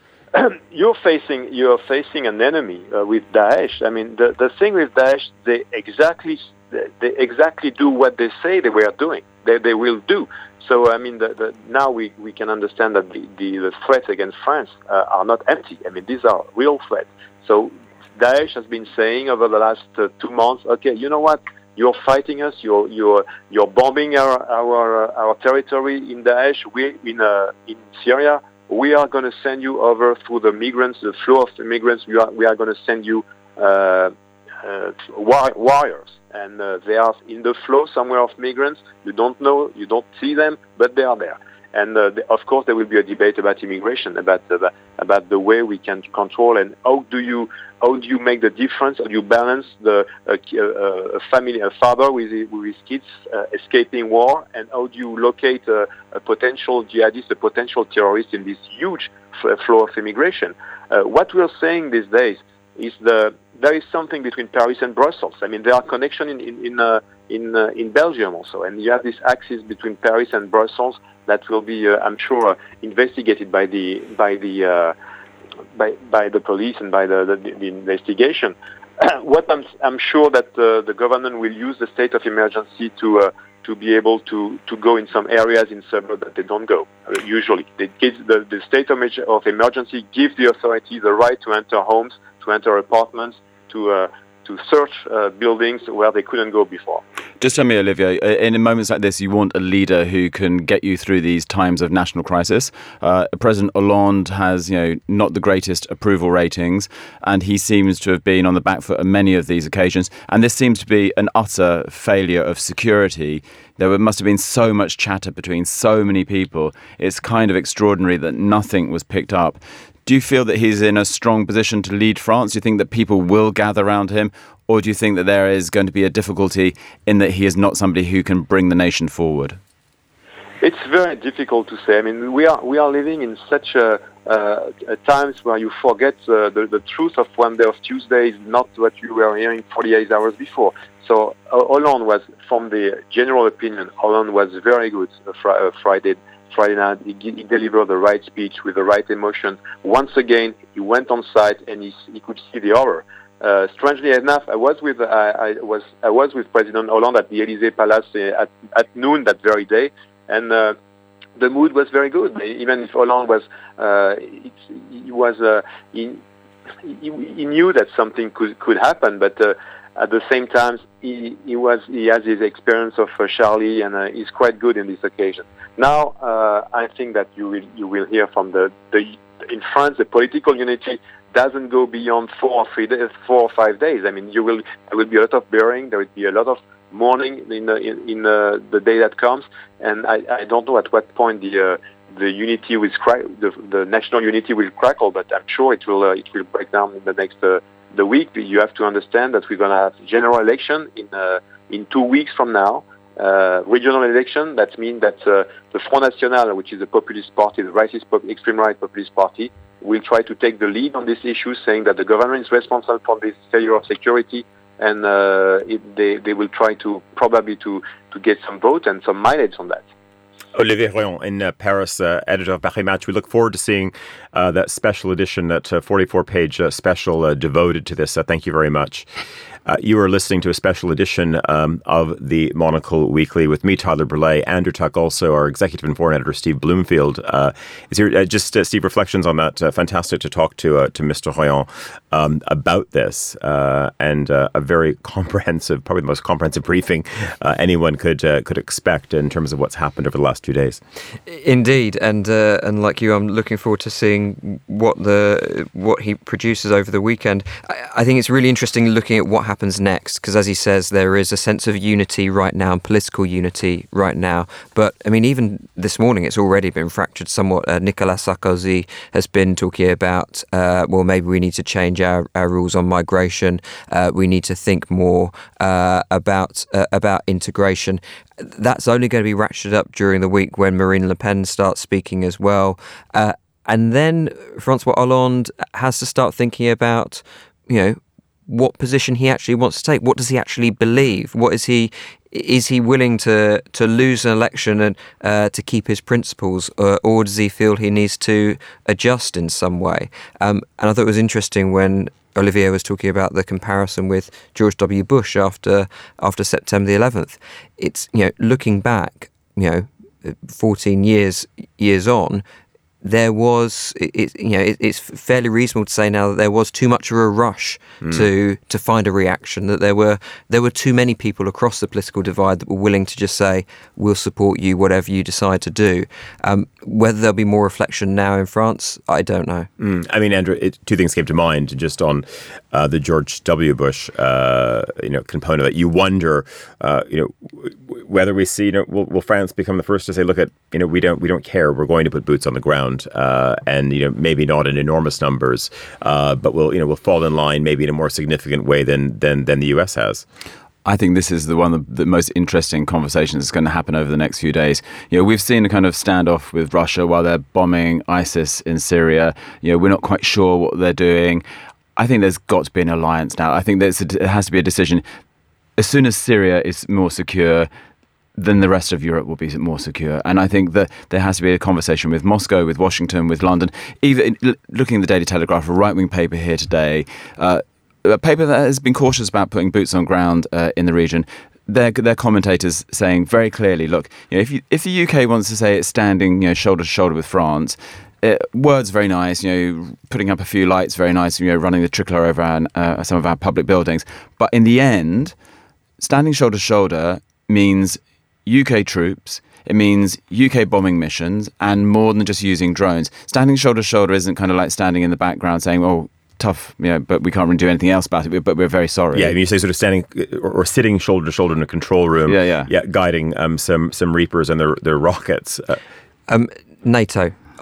You're facing you're facing an enemy uh, with Daesh. I mean, the, the thing with Daesh, they exactly they exactly do what they say they were doing. They they will do. So, I mean, the, the, now we, we can understand that the, the, the threats against France uh, are not empty. I mean, these are real threats. So, Daesh has been saying over the last uh, two months, okay, you know what? You're fighting us. You're you're you're bombing our our uh, our territory in Daesh. We in uh, in Syria. We are going to send you over through the migrants, the flow of the migrants. We are we are going to send you uh, uh, war- warriors. And uh, they are in the flow somewhere of migrants. You don't know, you don't see them, but they are there. And uh, the, of course, there will be a debate about immigration, about uh, about the way we can control and how do you how do you make the difference? How do you balance the uh, uh, a family, a father with with his kids uh, escaping war, and how do you locate a, a potential jihadist, a potential terrorist in this huge f- flow of immigration? Uh, what we are saying these days is the there is something between Paris and Brussels. I mean, there are connections in in in, uh, in, uh, in Belgium also, and you have this axis between Paris and Brussels that will be, uh, I'm sure, uh, investigated by the by the uh, by by the police and by the the, the investigation. What I'm I'm sure that uh, the government will use the state of emergency to uh, to be able to, to go in some areas in suburbs that they don't go. Uh, usually, they give the the state of, of emergency gives the authority the right to enter homes, to enter apartments, to uh, to search uh, buildings where they couldn't go before. Just tell me, Olivier, in moments like this, you want a leader who can get you through these times of national crisis. Uh, President Hollande has, you know, not the greatest approval ratings, and he seems to have been on the back foot on many of these occasions. And this seems to be an utter failure of security. There must have been so much chatter between so many people. It's kind of extraordinary that nothing was picked up. Do you feel that he's in a strong position to lead France? Do you think that people will gather around him? Or do you think that there is going to be a difficulty in that he is not somebody who can bring the nation forward? It's very difficult to say. I mean, we are we are living in such a, uh, a times where you forget uh, the, the truth of one day of Tuesday is not what you were hearing forty-eight hours before. So uh, Hollande was, from the general opinion, Hollande was very good uh, fr- uh, Friday Friday night. He, he delivered the right speech with the right emotion. Once again, he went on site and he, he could see the horror. Uh, strangely enough, I was with I, I was I was with President Hollande at the Élysée Palace at, at noon that very day. And uh, the mood was very good. Even if Hollande was, uh, it, he was, uh, he, he, he knew that something could could happen. But uh, at the same time, he he was he has his experience of uh, Charlie, and uh, he's quite good in this occasion. Now, uh, I think that you will you will hear from the, the in France the political unity doesn't go beyond four or three days, four or five days. I mean, you will there will be a lot of burying. There will be a lot of mourning in uh, in, in uh, the day that comes, and I, I don't know at what point the uh, the unity will crack, the, the national unity will crackle, but I'm sure it will uh, it will break down in the next uh, the week. You have to understand that we're going to have general election in uh, in two weeks from now. Uh, regional election. That means that uh, the Front National, which is a populist party, the rightist, extreme right populist party, will try to take the lead on this issue, saying that the government is responsible for this failure of security. And uh, it, they they will try to probably to, to get some vote and some mileage on that. Olivier Royon in uh, Paris, uh, editor of Paris Match. We look forward to seeing uh, that special edition, that uh, forty-four page uh, special uh, devoted to this. Uh, thank you very much. Uh, you are listening to a special edition um, of the Monocle Weekly with me, Tyler Burley, Andrew Tuck, also our executive and foreign editor, Steve Bloomfield. Uh, is here uh, just uh, Steve, reflections on that? Uh, fantastic to talk to uh, to Mister Royon um, about this uh, and uh, a very comprehensive, probably the most comprehensive briefing uh, anyone could uh, could expect in terms of what's happened over the last two days. Indeed, and uh, and like you, I'm looking forward to seeing what the what he produces over the weekend. I, I think it's really interesting looking at what happens next, because as he says, there is a sense of unity right now, and political unity right now. But I mean, even this morning, it's already been fractured somewhat. Uh, Nicolas Sarkozy has been talking about, uh, well, maybe we need to change our, our rules on migration. Uh, we need to think more uh, about uh, about integration. That's only going to be ratcheted up during the week when Marine Le Pen starts speaking as well. Uh, and then François Hollande has to start thinking about, you know, what position he actually wants to take. What does he actually believe? What is he? Is he willing to to lose an election and uh, to keep his principles, or, or does he feel he needs to adjust in some way? Um, and I thought it was interesting when Olivier was talking about the comparison with George W. Bush after after September the eleventh. It's, you know, looking back, you know, fourteen years years on, there was, it, it, you know, it, it's fairly reasonable to say now that there was too much of a rush mm. to to find a reaction, that there were there were too many people across the political divide that were willing to just say, we'll support you, whatever you decide to do. Um, whether there'll be more reflection now in France, I don't know. Mm. I mean, Andrew, it, two things came to mind just on uh, the George W. Bush, uh, you know, component of it. You wonder, uh, you know, whether we see, you know, will, will France become the first to say, look, at, you know, we don't we don't care, we're going to put boots on the ground. Uh, and, you know, maybe not in enormous numbers, uh, but we'll, you know, we'll fall in line maybe in a more significant way than than, than the U S has. I think this is the one of the most interesting conversations that's going to happen over the next few days. You know, we've seen a kind of standoff with Russia while they're bombing ISIS in Syria. You know, we're not quite sure what they're doing. I think there's got to be an alliance now. I think there's a, it has to be a decision. As soon as Syria is more secure, then the rest of Europe will be more secure. And I think that there has to be a conversation with Moscow, with Washington, with London. Even looking at the Daily Telegraph, a right-wing paper here today, uh, a paper that has been cautious about putting boots on ground uh, in the region. Their their commentators saying very clearly, look, you know, if you, if the U K wants to say it's standing, you know, shoulder to shoulder with France, it, words very nice, you know, putting up a few lights very nice, you know, running the tricolour over our, uh, some of our public buildings. But in the end, standing shoulder to shoulder means U K troops, it means U K bombing missions, and more than just using drones. Standing shoulder to shoulder isn't kind of like standing in the background saying, oh, tough, you know, but we can't really do anything else about it, but we're very sorry. Yeah, I mean, you say sort of standing or, or sitting shoulder to shoulder in a control room, yeah, yeah. yeah guiding um, some some Reapers and their, their rockets. Uh, um, NATO.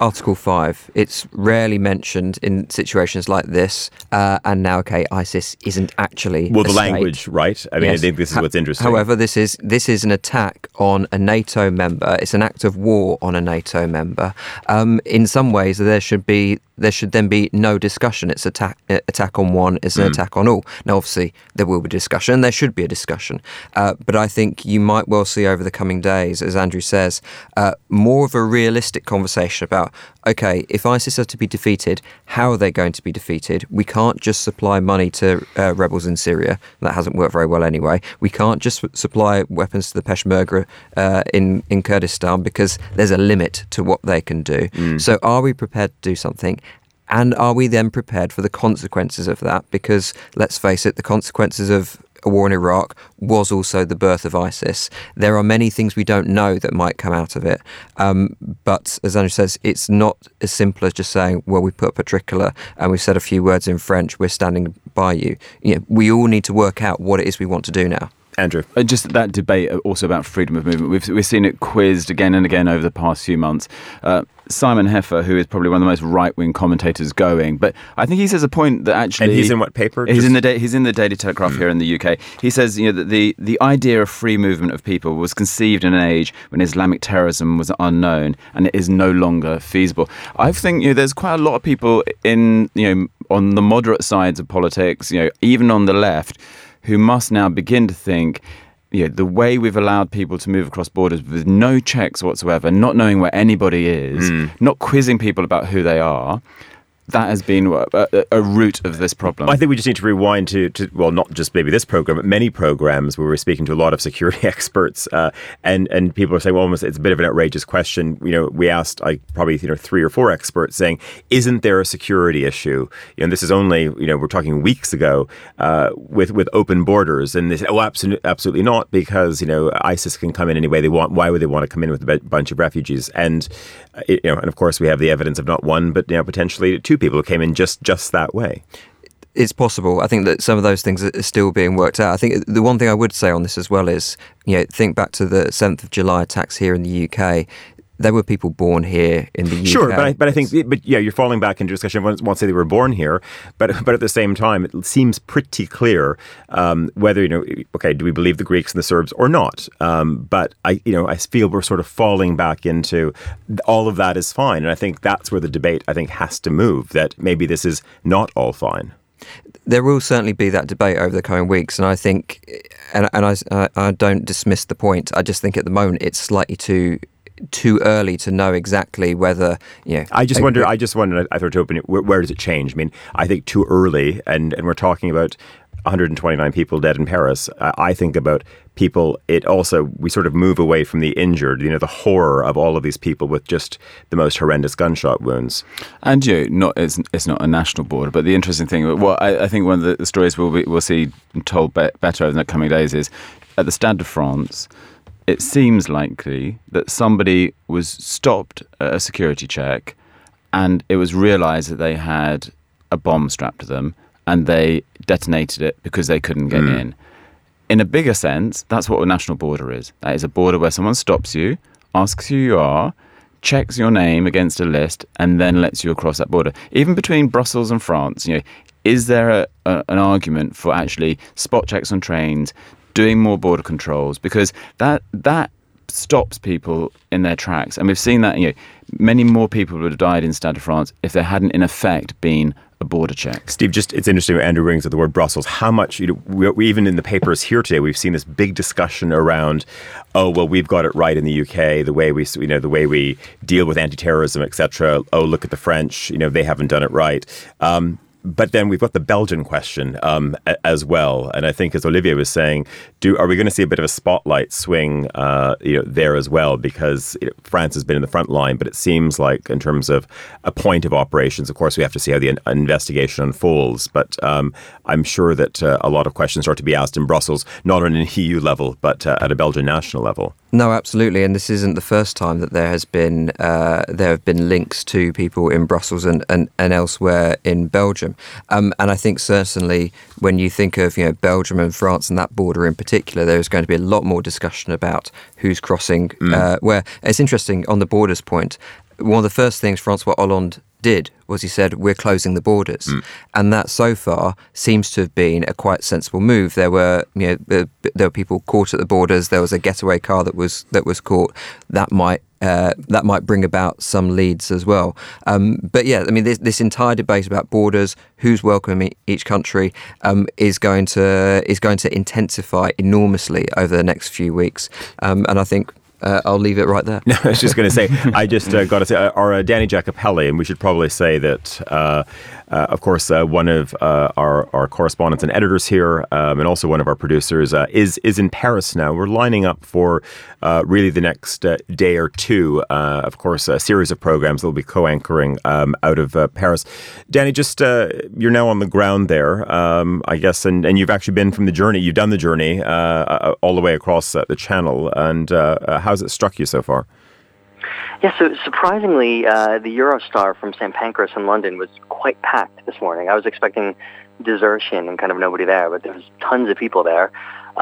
Article five. It's rarely mentioned in situations like this. Uh, and now, okay, ISIS isn't actually Well, a the state. language, right? I mean, Yes. I think this is what's interesting. However, this is this is an attack on a NATO member. It's an act of war on a NATO member. Um, in some ways, there should be there should then be no discussion. It's attack uh, attack on one. It's an Mm. attack on all. Now, obviously, there will be discussion. There should be a discussion. Uh, but I think you might well see over the coming days, as Andrew says, uh, more of a realistic conversation about, okay, if ISIS are to be defeated, how are they going to be defeated? We can't just supply money to uh, rebels in Syria. That hasn't worked very well anyway. We can't just supply weapons to the Peshmerga uh, in, in Kurdistan because there's a limit to what they can do. Mm. So are we prepared to do something? And are we then prepared for the consequences of that? Because let's face it, the consequences of a war in Iraq was also the birth of ISIS. There are many things we don't know that might come out of it. Um, but as Andrew says, it's not as simple as just saying, well, we put up a tricolour and we've said a few words in French, we're standing by you. You know, we all need to work out what it is we want to do now. Andrew. Uh, just that debate also about freedom of movement. We've we've seen it quizzed again and again over the past few months. Uh, Simon Heffer, who is probably one of the most right-wing commentators going, but I think he says a point that actually... And he's in what paper? He's Just- in the da- he's in the Daily Telegraph mm. here in the U K. He says, you know, that the the idea of free movement of people was conceived in an age when Islamic terrorism was unknown, and it is no longer feasible. I think, you know, there's quite a lot of people in, you know, on the moderate sides of politics, you know, even on the left, who must now begin to think, you know, the way we've allowed people to move across borders with no checks whatsoever, not knowing where anybody is, Mm. not quizzing people about who they are, that has been a, a, a root of this problem. I think we just need to rewind to, to, well, not just maybe this program, but many programs where we're speaking to a lot of security experts, uh, and and people are saying, well, almost it's a bit of an outrageous question. You know, we asked like probably you know three or four experts saying, isn't there a security issue? You know, this is only you know we're talking weeks ago uh, with with open borders, and they said, oh, absolutely, absolutely not, because you know ISIS can come in any way they want. Why would they want to come in with a b- bunch of refugees? And uh, you know, and of course we have the evidence of not one, but you know potentially two people who came in just just that way. It's possible. I think that some of those things are still being worked out. I think the one thing I would say on this as well is, you know, think back to the seventh of July attacks here in the U K. There were people born here in the U K. Sure, but I, but I think, but yeah, you're falling back into discussion. Everyone wants to say they were born here, but but at the same time, it seems pretty clear um, whether you know, okay, do we believe the Greeks and the Serbs or not? Um, but I, you know, I feel we're sort of falling back into all of that is fine, and I think that's where the debate I think has to move. That maybe this is not all fine. There will certainly be that debate over the coming weeks, and I think, and, and I, I don't dismiss the point. I just think at the moment it's slightly too. too early to know exactly whether, you know... I just wonder, I just wonder, I throw it open, where, where does it change? I mean, I think too early, and, and we're talking about one hundred twenty-nine people dead in Paris. Uh, I think about people, it also, we sort of move away from the injured, you know, the horror of all of these people with just the most horrendous gunshot wounds. And you know, not it's, it's not a national border, but the interesting thing, well, I, I think one of the, the stories we'll, be, we'll see told be, better over the coming days is, at the Stade de France, it seems likely that somebody was stopped at a security check and it was realised that they had a bomb strapped to them and they detonated it because they couldn't get mm. in. In a bigger sense, that's what a national border is. That is a border where someone stops you, asks who you are, checks your name against a list, and then lets you across that border. Even between Brussels and France, you know, is there a, a, an argument for actually spot checks on trains, doing more border controls, because that that stops people in their tracks, and we've seen that. You know, many more people would have died in Stade de France if there hadn't, in effect, been a border check. Steve, just it's interesting. Andrew brings up the word Brussels. How much you know, we, we even in the papers here today, we've seen this big discussion around. Oh well, we've got it right in the U K. The way we, you know, the way we deal with anti-terrorism, et cetera. Oh, look at the French. You know, they haven't done it right. Um, But then we've got the Belgian question um, as well, and I think, as Olivier was saying, do are we going to see a bit of a spotlight swing, uh, you know, there as well? Because you know, France has been in the front line, but it seems like, in terms of a point of operations, of course, we have to see how the in- investigation unfolds. But um, I'm sure that uh, a lot of questions are to be asked in Brussels, not on an E U level, but uh, at a Belgian national level. No, absolutely, and this isn't the first time that there has been uh, there have been links to people in Brussels and, and, and elsewhere in Belgium, um, and I think certainly when you think of you know Belgium and France and that border in particular, there is going to be a lot more discussion about who's crossing mm. uh, where. It's interesting on the borders point. one of the first things Francois Hollande did was he said, we're closing the borders. Mm. And that so far seems to have been a quite sensible move. There were, you know, there, there were people caught at the borders. There was a getaway car that was that was caught. That might uh, that might bring about some leads as well. Um, but yeah, I mean, this, this entire debate about borders, who's welcome in each country, um, is going to is going to intensify enormously over the next few weeks. Um, and I think. Uh, I'll leave it right there. No, I was just going to say, I just uh, got to say, uh, our uh, Danny Giacopelli, and we should probably say that, uh, uh, of course, uh, one of uh, our, our correspondents and editors here, um, and also one of our producers, uh, is is in Paris now. We're lining up for uh, really the next uh, day or two, uh, of course, a series of programs that will be co-anchoring um, out of uh, Paris. Danny, just uh, you're now on the ground there, um, I guess, and, and you've actually been from the journey, you've done the journey uh, all the way across uh, the channel, and uh, uh, how How's it struck you so far? Yeah, so surprisingly, uh, the Eurostar from Saint Pancras in London was quite packed this morning. I was expecting desertion and kind of nobody there, but there was tons of people there.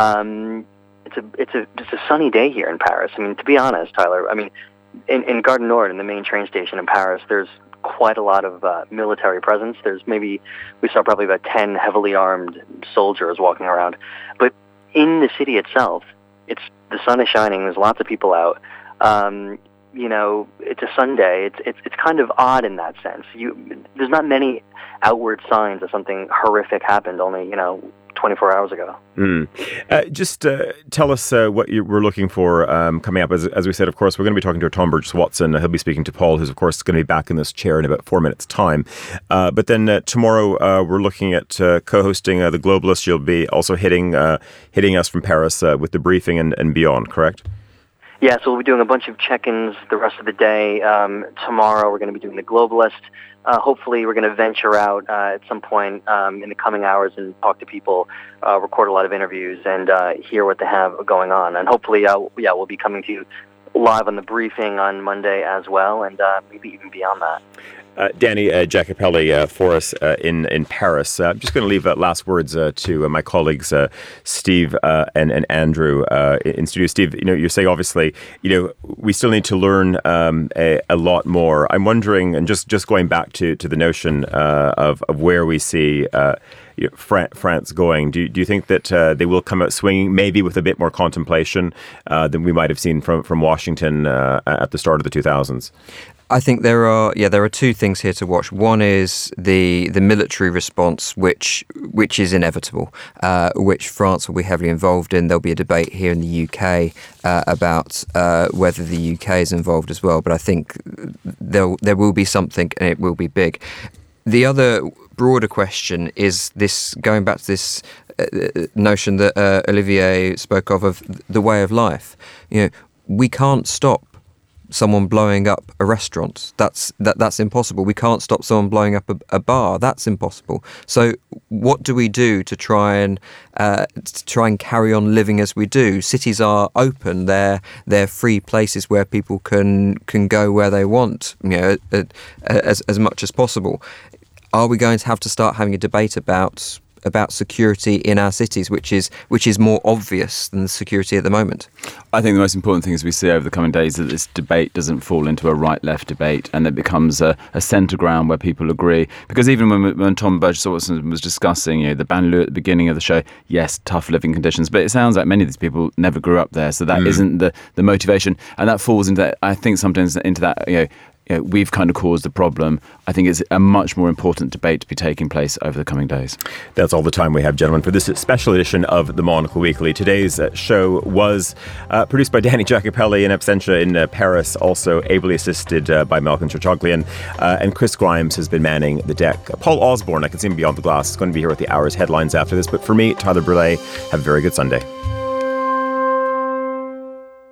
Um, it's a it's a it's a sunny day here in Paris. I mean, to be honest, Tyler, I mean, in, in Gare du Nord, in the main train station in Paris, there's quite a lot of uh, military presence. There's maybe, we saw probably about ten heavily armed soldiers walking around. But in the city itself, it's the sun is shining. There's lots of people out. Um, you know, it's a Sunday. It's it's it's kind of odd in that sense. You there's not many outward signs that something horrific happened only, you know, twenty-four hours ago. Mm. Uh, just uh, tell us uh, what you were looking for um, coming up. As, as we said, of course, we're going to be talking to Tom Burgess-Watson. He'll be speaking to Paul, who's, of course, going to be back in this chair in about four minutes' time. Uh, but then uh, tomorrow, uh, we're looking at uh, co-hosting uh, The Globalist. You'll be also hitting uh, hitting us from Paris uh, with the briefing and, and beyond, correct? Yeah, so we'll be doing a bunch of check-ins the rest of the day. Um, tomorrow, we're going to be doing The Globalist. Uh, hopefully, we're going to venture out uh, at some point um, in the coming hours and talk to people, uh, record a lot of interviews, and uh, hear what they have going on. And hopefully, uh, yeah, we'll be coming to you live on the briefing on Monday as well, and uh, maybe even beyond that. Uh, Danny uh, Giacopelli uh, for us uh, in, in Paris. Uh, I'm just going to leave uh, last words uh, to uh, my colleagues, uh, Steve uh, and, and Andrew uh, in studio. Steve, you know, you're saying obviously, you know, we still need to learn um, a, a lot more. I'm wondering, and just, just going back to, to the notion uh, of, of where we see uh, you know, Fran- France going, do, do you think that uh, they will come out swinging, maybe with a bit more contemplation uh, than we might have seen from, from Washington uh, at the start of the two thousands? I think there are yeah there are two things here to watch. One is the the military response, which which is inevitable, uh, which France will be heavily involved in. There'll be a debate here in the U K uh, about uh, whether the U K is involved as well. But I think there there will be something, and it will be big. The other broader question is this, going back to this uh, notion that uh, Olivier spoke of of the way of life. You know, we can't stop someone blowing up a restaurant. That's that that's impossible. We can't stop someone blowing up a, a bar. That's impossible. So what do we do to try and uh, to try and carry on living as we do? Cities are open. They're they're free places where people can can go where they want, you know, uh, as as much as possible. Are we going to have to start having a debate about about security in our cities, which is which is more obvious than the security at the moment? I think the most important thing as we see over the coming days is that this debate doesn't fall into a right-left debate, and it becomes a, a centre ground where people agree. Because even when, when Tom Burgess-Watson was discussing, you know, the banlieue at the beginning of the show, yes, tough living conditions, but it sounds like many of these people never grew up there, so that mm. isn't the, the motivation, and that falls into that, I think sometimes into that, you know, You know, we've kind of caused the problem. I think it's a much more important debate to be taking place over the coming days. That's all the time we have, gentlemen, for this special edition of the Monocle Weekly. Today's uh, show was uh, produced by Danny Giacopelli in absentia in uh, Paris, also ably assisted uh, by Malcolm Churchoglian, uh, and Chris Grimes has been manning the deck. Uh, Paul Osborne, I can see him beyond the glass, is going to be here with the hour's headlines after this. But for me, Tyler Brûlé, have a very good Sunday.